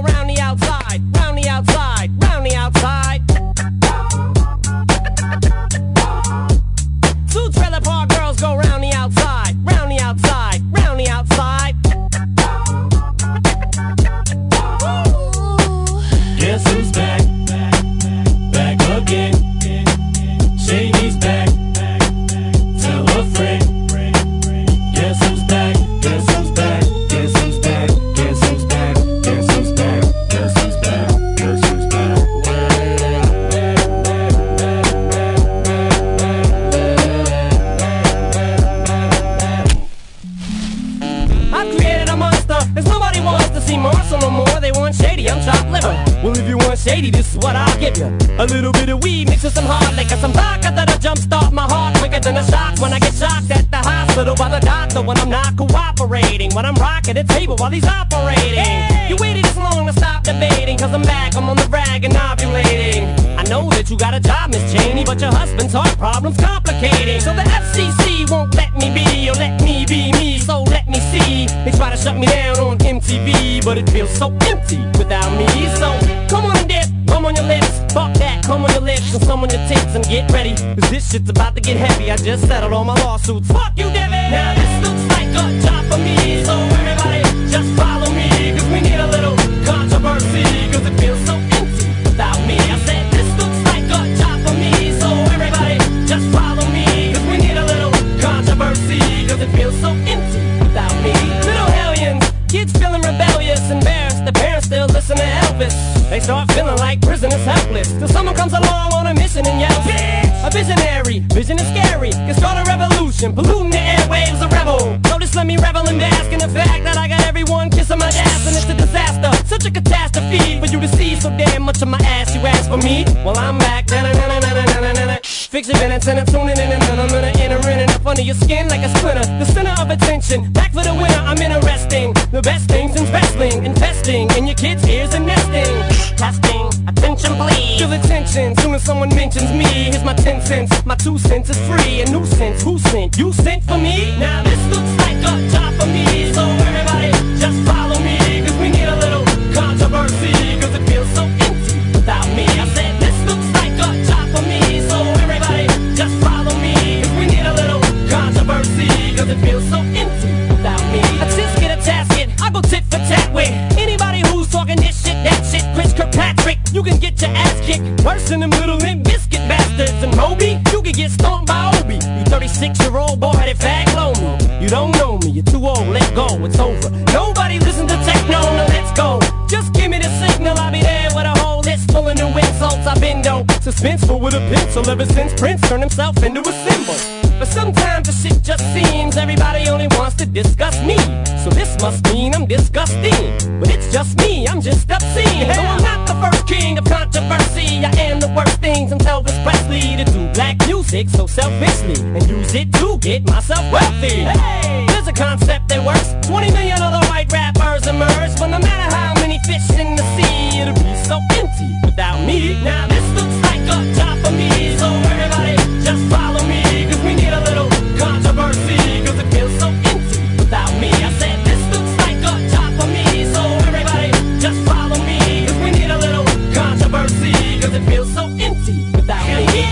Speaker 10: Two trailer park girls go round the outside, round the outside, round the outside. Guess who's back? Back again. Shady's back. Tell a friend. Guess who's back? Guess who's back? Guess who's back? Guess who's back? Guess who's back? Guess who's back? Guess who's back? Marshall no more, they want shady, I'm chopped liver. Well, if you want shady, this is what I'll give you. A little bit of weed mixed with some hard liquor, some vodka that'll jumpstart my heart quicker than a shock when I get shocked at the hospital by the doctor when I'm not cooperating, when I'm rocking the table while he's operating. Hey! You waited this long to stop debating, cause I'm back, I'm on the rag and ovulating. I know that you got a job, Miss Cheney, but your husband's heart problem's complicating. So the FCC won't let me be, or let me be me, so let me see. They try to shut me down on MTV, but it feels so empty without me. So come on and dip, come on your lips, fuck that, come on your lips and some on your tits and get ready, cause this shit's about to get heavy. I just settled all my lawsuits, fuck you Debbie. Now this looks like a job for me, so everybody just follow me, cause we need a little controversy, cause it feels so empty without me. I said this looks like a job for me, so everybody just follow me, cause we need a little controversy, cause it feels so empty without me. Little hellions, kids feeling rebellious, embarrassed, the parents still listen to Elvis.
Speaker 12: start feeling like prisoners helpless. Till someone comes along on a mission and yells, bitch! A visionary, vision is scary. Can start a revolution, polluting the airwaves, a rebel. So just let me revel and bask in the fact that I got everyone kissing my ass and it's a disaster. Such a catastrophe for you to see so damn much of my ass. You ask for me? Well, I'm back. Fix your minutes and I'm tuning in and I'm gonna enter in and up under your skin like a splinter. The center of attention, back for the winner, I'm interesting. The best things in wrestling, investing in your kids' ears and nesting. Testing, attention please. Feel the tension, soon as someone mentions me. Here's my 10 cents, my 2 cents is free. A nuisance, who sent? You sent for me? Now this looks like a job for me. So everybody just follow me, cause we need a little controversy. Cause it feels so empty without me. I said this looks like a job for me. So everybody just follow me, cause we need a little controversy. Cause it feels so empty without me. I just get a tasket, I go tit for tat with anybody who's talking this shit, that shit. Chris Kirkpatrick, you can get your ass kicked worse than them little Limp Bizkit bastards. And Moby, you can get stomped by Obi. You 36-year-old boy-headed fag blow me. You don't know me, you're too old, let go, it's over. Nobody listen to techno, no let's go. Just give me the signal, I'll be there with a whole list full of new insults. I've been though suspenseful with a pencil ever since Prince turned himself into a symbol. But sometimes the shit just seems everybody only wants to discuss me. So this must mean I'm disgusting. But it's just me, I'm just obscene. So I'm not the first king of controversy. I am the worst things I'm Elvis Presley to do black music so selfishly and use it to get myself wealthy. Hey, there's a concept that works. 20 million other white rappers emerge, but no matter how many fish in the sea, it'll be so empty without me. Now this looks like a job for me. So everybody just follow me, cause we need a little controversy. Cause it feels so empty without me. I said this looks like a job for me. So everybody just follow me, cause we need a little controversy. Cause it feels so empty without me.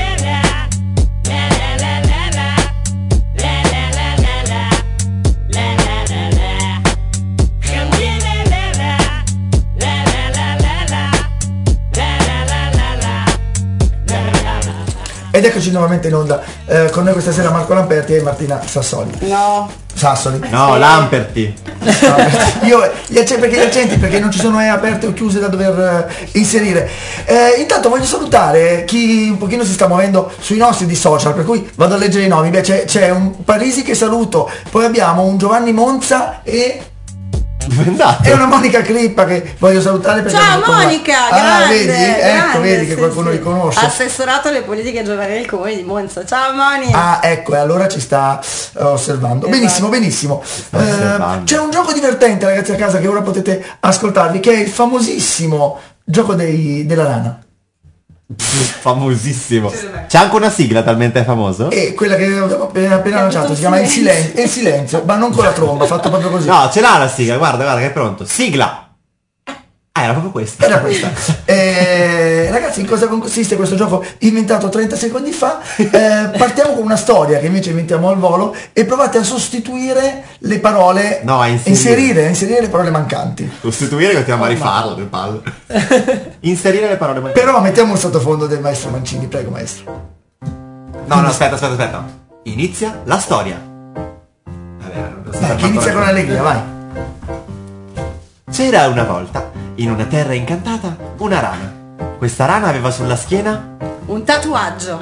Speaker 3: Ed eccoci nuovamente in onda con noi questa sera Marco Lamperti e Martina Sassoli.
Speaker 7: No.
Speaker 3: Sassoli.
Speaker 5: No, Lamperti.
Speaker 3: Perché gli accenti, perché non ci sono aperte o chiuse da dover inserire. Intanto voglio salutare chi un pochino si sta muovendo sui nostri di social, per cui vado a leggere i nomi. Beh, c'è un Parisi che saluto, poi abbiamo un Giovanni Monza e una Monica Crippa che voglio salutare perché
Speaker 7: ciao Monica, grande,
Speaker 3: vedi, vedi che
Speaker 7: sì,
Speaker 3: qualcuno
Speaker 7: sì.
Speaker 3: riconosce.
Speaker 7: Assessorato alle politiche giovanili del comune di Monza. Ciao Monica.
Speaker 3: Ecco, e allora ci sta osservando. Benissimo, benissimo. C'è un gioco divertente, ragazzi a casa, che ora potete ascoltarvi, che è il famosissimo gioco della rana.
Speaker 5: Famosissimo. C'è anche una sigla talmente famoso?
Speaker 3: E quella che abbiamo appena lanciato si chiama Il Silenzio, ma non con la tromba, fatto proprio così.
Speaker 5: No, ce l'ha la sigla, guarda che è pronto. Sigla! Era proprio questa.
Speaker 3: Era questa. Ragazzi, in cosa consiste questo gioco inventato 30 secondi fa? Partiamo con una storia che invece inventiamo al volo e provate a sostituire le parole.
Speaker 5: No, a
Speaker 3: inserire le parole mancanti.
Speaker 5: Sostituire, continuiamo a rifarlo, le palle. Inserire le parole mancanti.
Speaker 3: Però mettiamo il sottofondo del maestro Mancini, prego maestro.
Speaker 5: No, aspetta. Inizia la storia.
Speaker 3: Che inizia con allegria, vai.
Speaker 5: C'era una volta, in una terra incantata, una rana. Questa rana aveva sulla schiena
Speaker 7: un tatuaggio.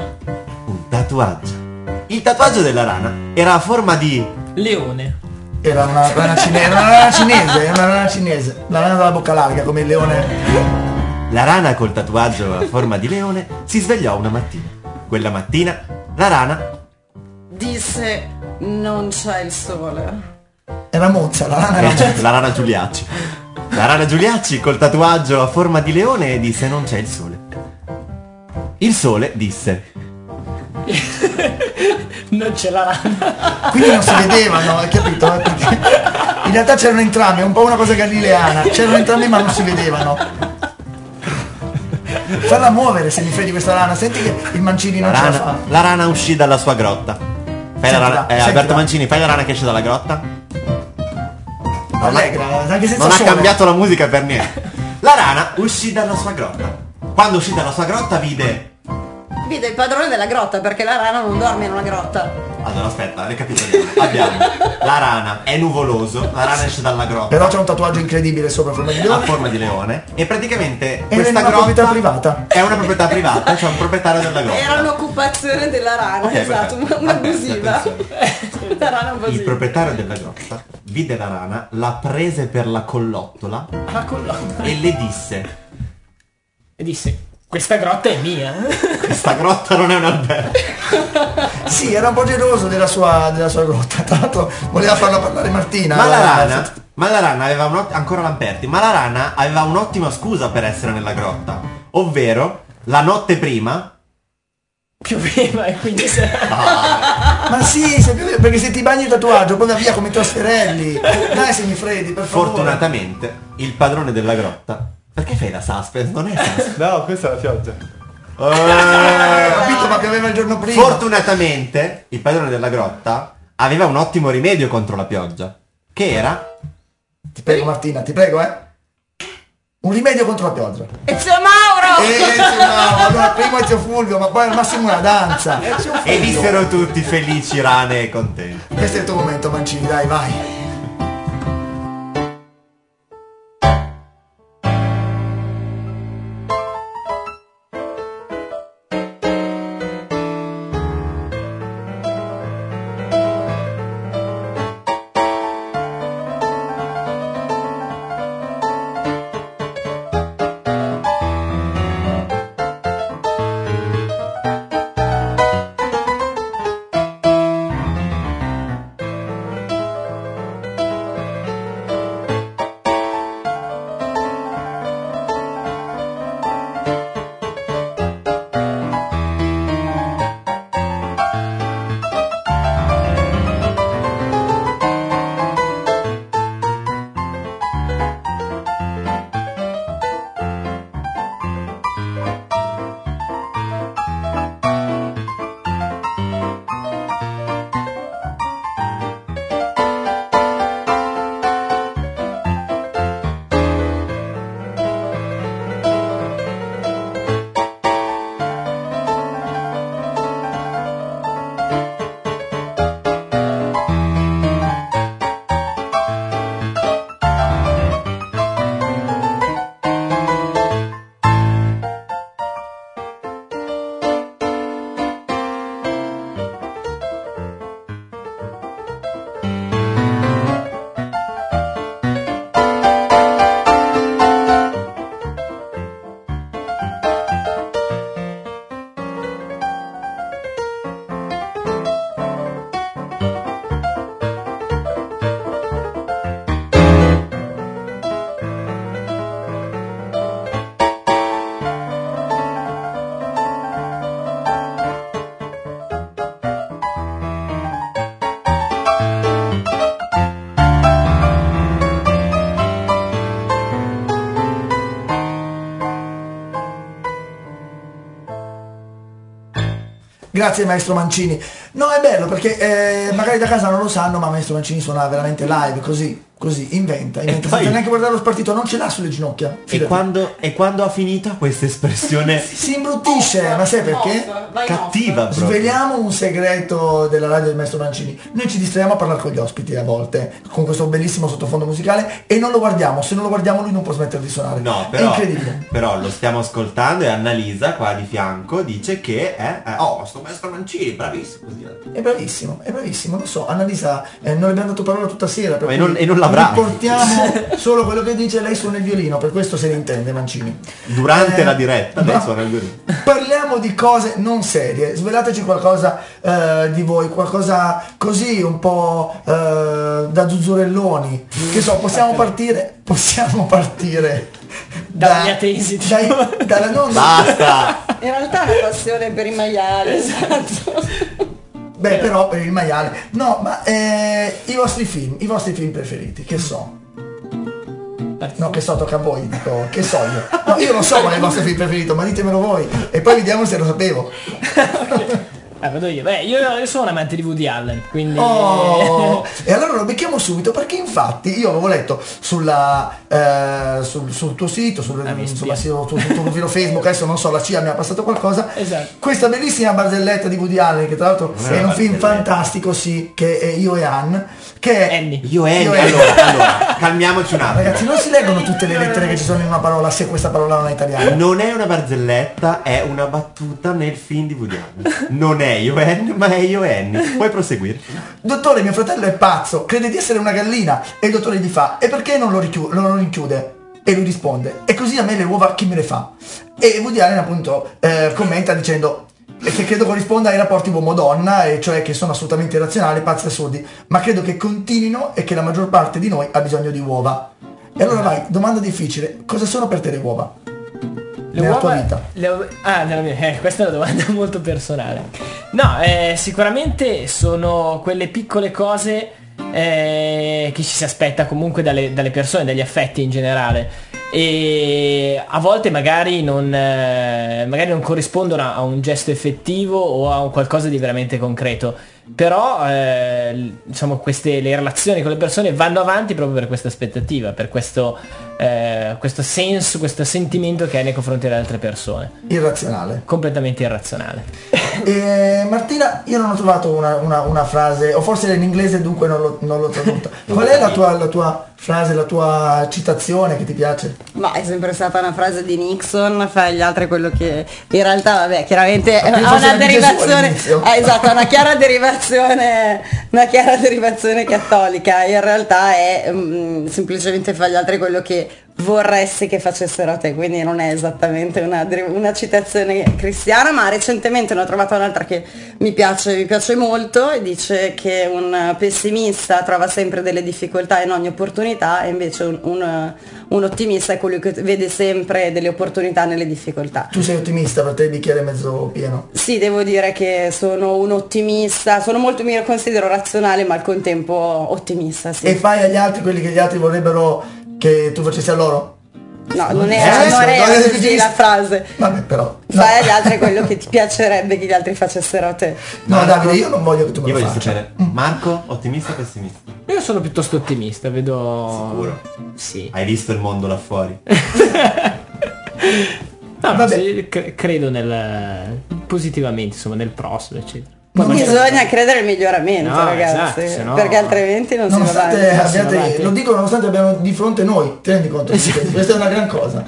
Speaker 5: Il tatuaggio della rana era a forma di
Speaker 6: leone.
Speaker 3: Era una rana cinese, la rana dalla bocca larga come il leone.
Speaker 5: La rana col tatuaggio a forma di leone si svegliò una mattina. Quella mattina la rana
Speaker 7: disse: non c'è il sole.
Speaker 3: Era Mozza, la rana era Mozza.
Speaker 5: La rana Giuliacci. La rana Giuliacci col tatuaggio a forma di leone disse: non c'è il sole. Il sole disse:
Speaker 6: non c'è la rana.
Speaker 3: Quindi non si vedevano, hai capito? In realtà c'erano entrambi, è un po' una cosa galileana. C'erano entrambi ma non si vedevano. Falla muovere se mi fai di questa rana, senti che il Mancini non ce la fa.
Speaker 5: La rana uscì dalla sua grotta. Alberto Mancini, fai la rana che esce dalla grotta.
Speaker 3: Allegra, anche senza
Speaker 5: non
Speaker 3: sole.
Speaker 5: Ha cambiato la musica per niente. La rana uscì dalla sua grotta. Quando uscì dalla sua grotta vide
Speaker 7: il padrone della grotta, perché la rana non dorme in una grotta.
Speaker 5: Allora aspetta, recapitoliamo. Abbiamo la rana, è nuvoloso, la rana esce dalla grotta.
Speaker 3: Però c'è un tatuaggio incredibile sopra forma di
Speaker 5: A
Speaker 3: leone.
Speaker 5: forma di leone. E praticamente
Speaker 3: È
Speaker 5: questa
Speaker 3: una
Speaker 5: grotta
Speaker 3: proprietà privata.
Speaker 5: è una proprietà privata, c'è un proprietario della grotta.
Speaker 7: Era un'occupazione della rana,
Speaker 5: Ok,
Speaker 7: esatto,
Speaker 5: perfetto.
Speaker 7: un'abusiva.
Speaker 5: Attenzione.
Speaker 7: La rana
Speaker 5: Il
Speaker 7: abusiva.
Speaker 5: proprietario della grotta vide la rana, la prese per la collottola e le disse:
Speaker 6: E disse, questa grotta è mia.
Speaker 5: questa grotta non è un albergo.
Speaker 3: Sì, era un po' geloso della sua grotta. Tra l'altro voleva farla parlare Martina.
Speaker 5: Ma la rana aveva ancora Lamperti, ma la rana aveva un'ottima scusa per essere nella grotta, ovvero la notte prima
Speaker 6: Pioveva e quindi
Speaker 3: Ma sì, perché se ti bagni il tatuaggio poi va via come i tosserelli. Dai semifreddi, per favore.
Speaker 5: fortunatamente il padrone della grotta. Perché fai la suspense? Non è suspense.
Speaker 9: No, questa è la pioggia.
Speaker 3: Capito, ma pioveva il giorno prima.
Speaker 5: Fortunatamente il padrone della grotta aveva un ottimo rimedio contro la pioggia, che era
Speaker 3: Ti prego Martina, ti prego, un rimedio contro la pioggia.
Speaker 7: Ezio Mauro!
Speaker 3: No, allora prima Ezio Fulvio, ma poi al massimo una danza.
Speaker 5: e vissero tutti felici, rane e contenti.
Speaker 3: Questo è il tuo momento Mancini, dai, vai. Grazie maestro Mancini. No, è bello perché magari da casa non lo sanno, ma maestro Mancini suona veramente live, così, inventa, senza
Speaker 5: poi
Speaker 3: neanche guardare lo spartito, non ce l'ha sulle ginocchia.
Speaker 5: E quando ha finito questa espressione
Speaker 3: si imbruttisce, ma sai perché?
Speaker 5: cattiva proprio.
Speaker 3: Sveliamo un segreto della radio del maestro Mancini. Noi ci distraiamo a parlare con gli ospiti a volte, con questo bellissimo sottofondo musicale, e non lo guardiamo. Se non lo guardiamo lui non può smettere di suonare.
Speaker 5: No,
Speaker 3: è incredibile.
Speaker 5: Però lo stiamo ascoltando e Annalisa qua di fianco dice che sto maestro Mancini, bravissimo.
Speaker 3: È bravissimo, lo so. Annalisa non le abbiamo dato parola tutta sera, per
Speaker 5: E
Speaker 3: cui
Speaker 5: non l'avrà.
Speaker 3: portiamo solo quello che dice. Lei suona il violino, per questo se ne intende Mancini.
Speaker 5: Durante la diretta lei suona il violino.
Speaker 3: Parliamo di cose non serie, svelateci qualcosa di voi, qualcosa così un po' da zuzzurelloni, che so, possiamo partire
Speaker 6: dalla mia tesi.
Speaker 5: Basta!
Speaker 7: In realtà è una passione per i maiali, esatto.
Speaker 3: Beh, però per il maiale. No, ma i vostri film preferiti, che so? No, che so, tocca a voi, dico, che so io. No, io non so qual è il vostro film preferito, ma ditemelo voi. E poi vediamo se lo sapevo.
Speaker 6: Vado io. Beh, io sono un amante di Woody Allen, quindi...
Speaker 3: Oh, e allora lo becchiamo subito, perché infatti io avevo letto sul tuo sito, sul tuo profilo Facebook, adesso non so, la CIA mi ha passato qualcosa,
Speaker 6: esatto,
Speaker 3: questa bellissima barzelletta di Woody Allen, che tra l'altro è un film fantastico, sì, che è Io e Anne, che è
Speaker 6: Annie.
Speaker 5: Io e Annie. Allora, calmiamoci un attimo.
Speaker 3: Ragazzi, non si leggono tutte le lettere che ci sono in una parola se questa parola non è italiana.
Speaker 5: Non è una barzelletta, è una battuta nel film di Woody Allen. Non è Io e Annie, ma è Io e Annie. Puoi proseguire.
Speaker 3: Dottore, mio fratello è pazzo, crede di essere una gallina. E il dottore gli fa: e perché non lo rinchiude? E lui risponde: e così a me le uova chi me le fa? E Woody Allen appunto commenta dicendo che credo corrisponda ai rapporti uomo-donna, e cioè che sono assolutamente irrazionali, pazzi e assurdi, ma credo che continuino e che la maggior parte di noi ha bisogno di uova. E allora vai, domanda difficile: cosa sono per te le uova? Nella tua vita?
Speaker 6: Nella mia, questa è una domanda molto personale. No, sicuramente sono quelle piccole cose che ci si aspetta comunque dalle persone, dagli affetti in generale, e a volte magari non corrispondono a un gesto effettivo o a un qualcosa di veramente concreto, però diciamo le relazioni con le persone vanno avanti proprio per questa aspettativa, per questo senso, questo sentimento che hai nei confronti delle altre persone.
Speaker 3: Irrazionale.
Speaker 6: Completamente irrazionale.
Speaker 3: Martina, io non ho trovato una frase, o forse in inglese, dunque non l'ho tradotta. Qual è la tua frase, la tua citazione che ti piace?
Speaker 7: Ma è sempre stata una frase di Nixon: fa agli altri quello che in realtà, vabbè, chiaramente ha una derivazione, esatto, una chiara derivazione cattolica. In realtà è semplicemente fa agli altri quello che vorresti che facessero a te, quindi non è esattamente una citazione cristiana, ma recentemente ne ho trovata un'altra che mi piace molto, e dice che un pessimista trova sempre delle difficoltà in ogni opportunità, e invece un ottimista è colui che vede sempre delle opportunità nelle difficoltà.
Speaker 3: Tu sei ottimista, per te il bicchiere è mezzo pieno?
Speaker 7: Sì, devo dire che sono un ottimista, mi considero razionale ma al contempo ottimista, sì.
Speaker 3: E fai agli altri quelli che gli altri vorrebbero che tu facessi a loro?
Speaker 7: No, non è così la frase.
Speaker 3: Vabbè, però
Speaker 7: fai agli altri quello che ti piacerebbe che gli altri facessero a te.
Speaker 3: No, Davide, io non voglio che tu me lo faccia.
Speaker 5: Sapere, Marco, ottimista o pessimista?
Speaker 6: Io sono piuttosto ottimista, vedo...
Speaker 5: Sicuro?
Speaker 6: Sì.
Speaker 5: Hai visto il mondo là fuori?
Speaker 6: No, sì, credo positivamente, insomma, nel prossimo, eccetera.
Speaker 7: Non bisogna credere al miglioramento, ragazzi,
Speaker 6: esatto, no...
Speaker 7: perché altrimenti non si va avanti.
Speaker 3: Lo dico nonostante abbiamo di fronte noi, ti rendi conto? Questa è una gran cosa.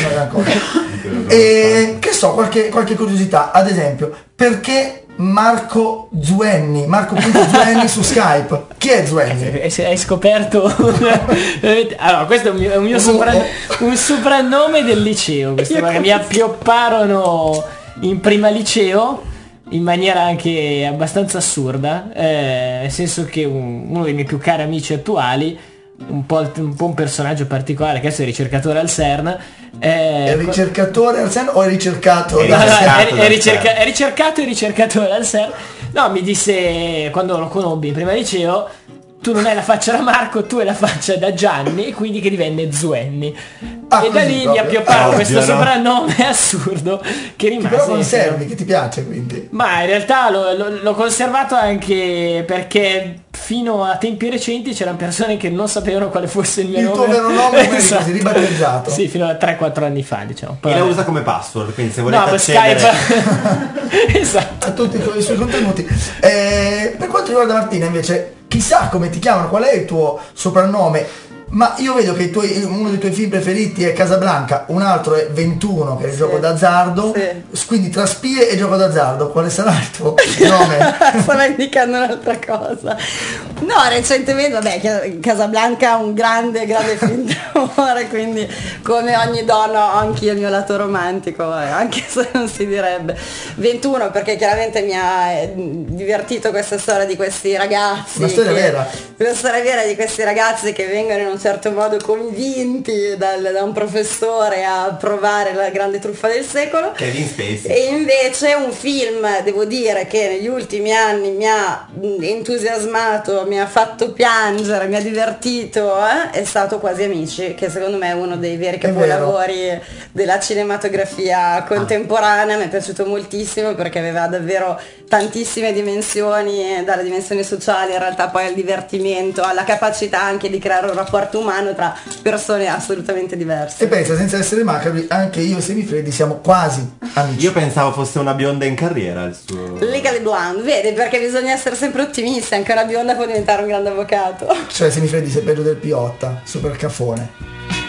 Speaker 3: E che so, qualche curiosità, ad esempio, perché Marco Zuenni su Skype? Chi è Zuenni?
Speaker 6: Hai scoperto allora, questo è un soprannome del liceo, questo, perché mi appiopparono in prima liceo in maniera anche abbastanza assurda, nel senso che uno dei miei più cari amici attuali, un po' un personaggio particolare, che adesso è ricercatore al CERN.
Speaker 3: È ricercatore al CERN o è ricercato?
Speaker 6: È ricercato e ricercatore al CERN. No, mi disse, quando lo conobbi in prima liceo: tu non hai la faccia da Marco, tu hai la faccia da Gianni, e quindi che divenne Zuenni. E da lì mi appiopparono questo soprannome assurdo che rimase.
Speaker 3: Però conservi, che ti piace, quindi?
Speaker 6: Ma in realtà l'ho conservato anche perché fino a tempi recenti c'erano persone che non sapevano quale fosse il mio nome.
Speaker 3: Il tuo vero nome è così ribattezzato.
Speaker 6: Sì, fino a 3-4 anni fa, diciamo.
Speaker 5: E la usa come password, quindi se volete
Speaker 6: accedere Skype
Speaker 3: esatto, a tutti i suoi contenuti. Per quanto riguarda Martina, invece, chissà come ti chiamano, qual è il tuo soprannome? Ma io vedo che uno dei tuoi film preferiti è Casablanca, un altro è 21, che è il gioco d'azzardo, quindi tra spie e gioco d'azzardo, quale sarà il tuo nome?
Speaker 7: Stava indicando un'altra cosa. No, recentemente, vabbè, Casablanca, un grande film d'amore, quindi come ogni donna ho anch'io il mio lato romantico, anche se non si direbbe. 21 perché chiaramente mi ha divertito questa storia di questi ragazzi.
Speaker 3: Una storia vera.
Speaker 7: Una storia vera di questi ragazzi che vengono in un certo modo convinti da un professore a provare la grande truffa del secolo.
Speaker 5: Kevin Spacey.
Speaker 7: E invece un film, devo dire, che negli ultimi anni mi ha entusiasmato, mi ha fatto piangere, mi ha divertito, è stato Quasi Amici, che secondo me è uno dei veri capolavori della cinematografia contemporanea. Mi è piaciuto moltissimo perché aveva davvero tantissime dimensioni, dalle dimensioni sociali in realtà poi al divertimento, alla capacità anche di creare un rapporto umano tra persone assolutamente diverse.
Speaker 3: E pensa, senza essere macabri, anche io e Semifreddi siamo quasi amici.
Speaker 5: Io pensavo fosse una bionda in carriera il suo...
Speaker 7: Legally Blonde, vedi, perché bisogna essere sempre ottimisti, anche una bionda può diventare un grande avvocato.
Speaker 3: Cioè Semifreddi sei peggio del Piotta, super cafone.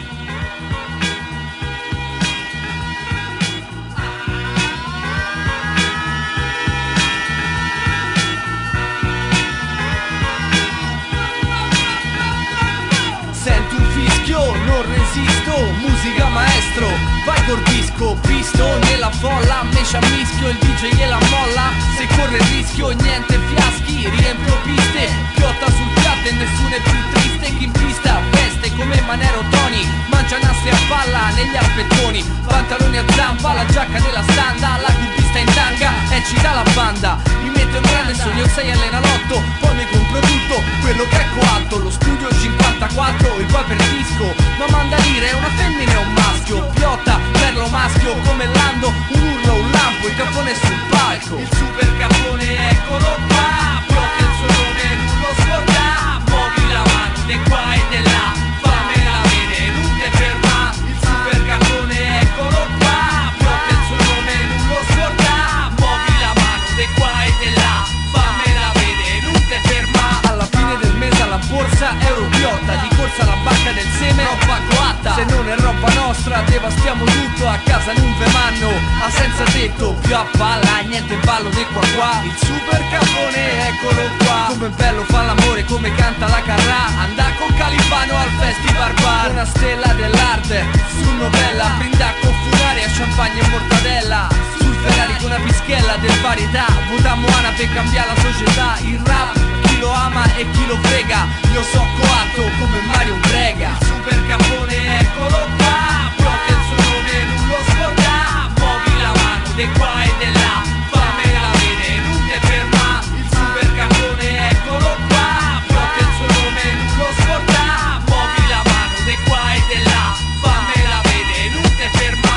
Speaker 13: Sento un fischio, non resisto, musica maestro, vai col disco, visto nella folla, me ci ammischio, il DJ gliela molla, se corre il rischio, niente fiaschi, riempio piste, piotta sul piatto e nessuno è più triste, chi in pista veste come Manero Tony, mangia nastri a palla negli alpettoni, pantaloni a zampa, la giacca della standa, la cubista in tanga, eccita la banda, mi metto in grande sogno 6 allena l'8, poi mi compro tutto, quello che è coatto, lo studio 54, il poi per disco, ma manda dire una femmina e un maschio, piotta, perlo maschio, come Lando, un urlo, un lampo, il capone sul palco, il super capone eccolo qua, piotta il suo nome non lo scorda, muovi la mano di qua e di là, fammela vedere, non te ferma, il super capone eccolo qua, piotta il suo nome non lo scorda, muovi la mano di qua e di là, fammela vedere, non te ferma, alla fine del mese alla borsa euro piotta, di corsa alla banca del seme, roba coatta, se non è roba nostra devastiamo tutto, a casa non ve manno, ha senza tetto, più a palla, niente ballo di qua qua, il super capone eccolo qua, come bello fa l'amore, come canta la Carrà, andà con Califano al festival bar, una stella dell'arte, su novella, brinda con funaria, champagne e mortadella, sul Ferrari con una pischella del varietà, votammo Ana per cambiare la società, il rap, chi lo ama e chi lo frega, io so coatto come Mario Brega, il super capone eccolo qua, piotta il suo nome non lo scorda, muovi la mano di qua e di là, fammela vedere, non te ferma, il super capone eccolo qua, piotta il suo nome non lo scorda, muovi la mano di qua e di là, fammela vedere, non te ferma,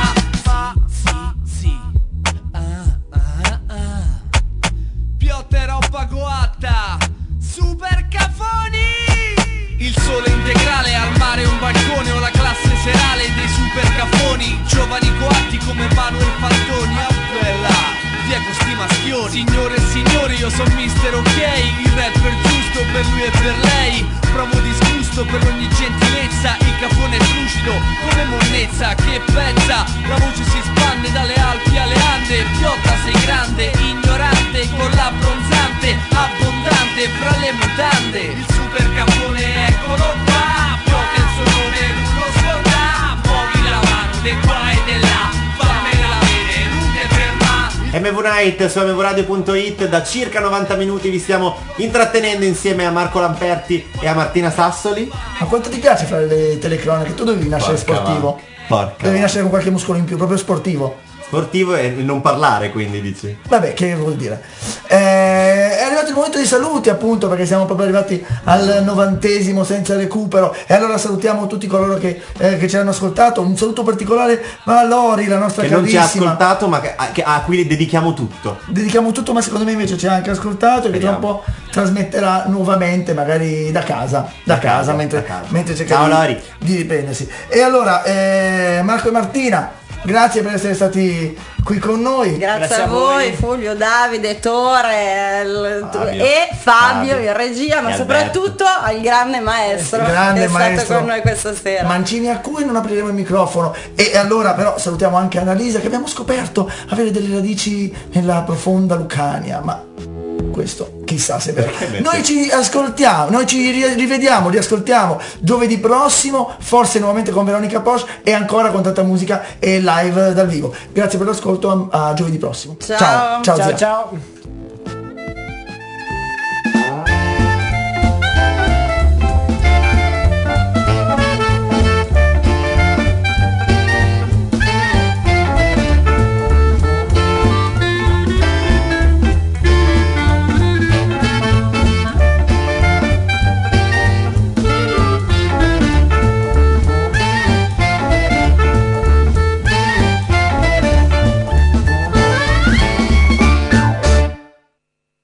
Speaker 13: sì, piotta e roba coatta, super cafoni, il sole integrale al mare, un balcone o la classe serale dei super cafoni, giovani coatti come Manuel Fantoni, ah bella, Diego sti maschioni, signore e signori io sono mister ok, il rapper giusto per lui e per lei, provo disgusto per ogni gentilezza, il cafone è lucido come monnezza, che pezza, la voce si spande dalle Alpi alle Ande, piotta sei grande, ignorante, con la bronzante, abbondante fra le mutande, il super capone eccolo qua, piotta il suo nome non lo scorda, muovi la mano di qua e di là, fammela vedere, non te ferma.
Speaker 5: MV Night su mvradio.it, da circa 90 minuti vi stiamo intrattenendo insieme a Marco Lamperti e a Martina Sassoli.
Speaker 3: Ma quanto ti piace fare le telecronache? Tu dovevi nascere sportivo.
Speaker 5: Porca.
Speaker 3: Devi nascere con qualche muscolo in più, proprio sportivo.
Speaker 5: Sportivo e non parlare, quindi dici.
Speaker 3: Vabbè, che vuol dire? È arrivato il momento dei saluti, appunto, perché siamo proprio arrivati al 90° senza recupero. E allora salutiamo tutti coloro che ci hanno ascoltato. Un saluto particolare a Lori, la nostra
Speaker 5: che
Speaker 3: carissima.
Speaker 5: non ci ha ascoltato, ma a cui dedichiamo tutto.
Speaker 3: Dedichiamo tutto, ma secondo me invece ci ha anche ascoltato e che tra un po' trasmetterà nuovamente, magari da casa. Mentre cerca di riprendersi. E allora, Marco e Martina, grazie per essere stati qui con noi.
Speaker 7: Grazie a voi, Fulvio, Davide, Tore e Fabio in regia, ma soprattutto al grande maestro che è stato con noi questa sera.
Speaker 3: Mancini, a cui non apriremo il microfono. E allora però salutiamo anche Annalisa, che abbiamo scoperto avere delle radici nella profonda Lucania, ma questo chissà se è vero. Noi ci ascoltiamo, noi ci riascoltiamo giovedì prossimo, forse nuovamente con Veronica Posch e ancora con tanta musica e live dal vivo. Grazie per l'ascolto, a giovedì prossimo.
Speaker 7: Ciao.
Speaker 3: Ciao.
Speaker 6: Ciao.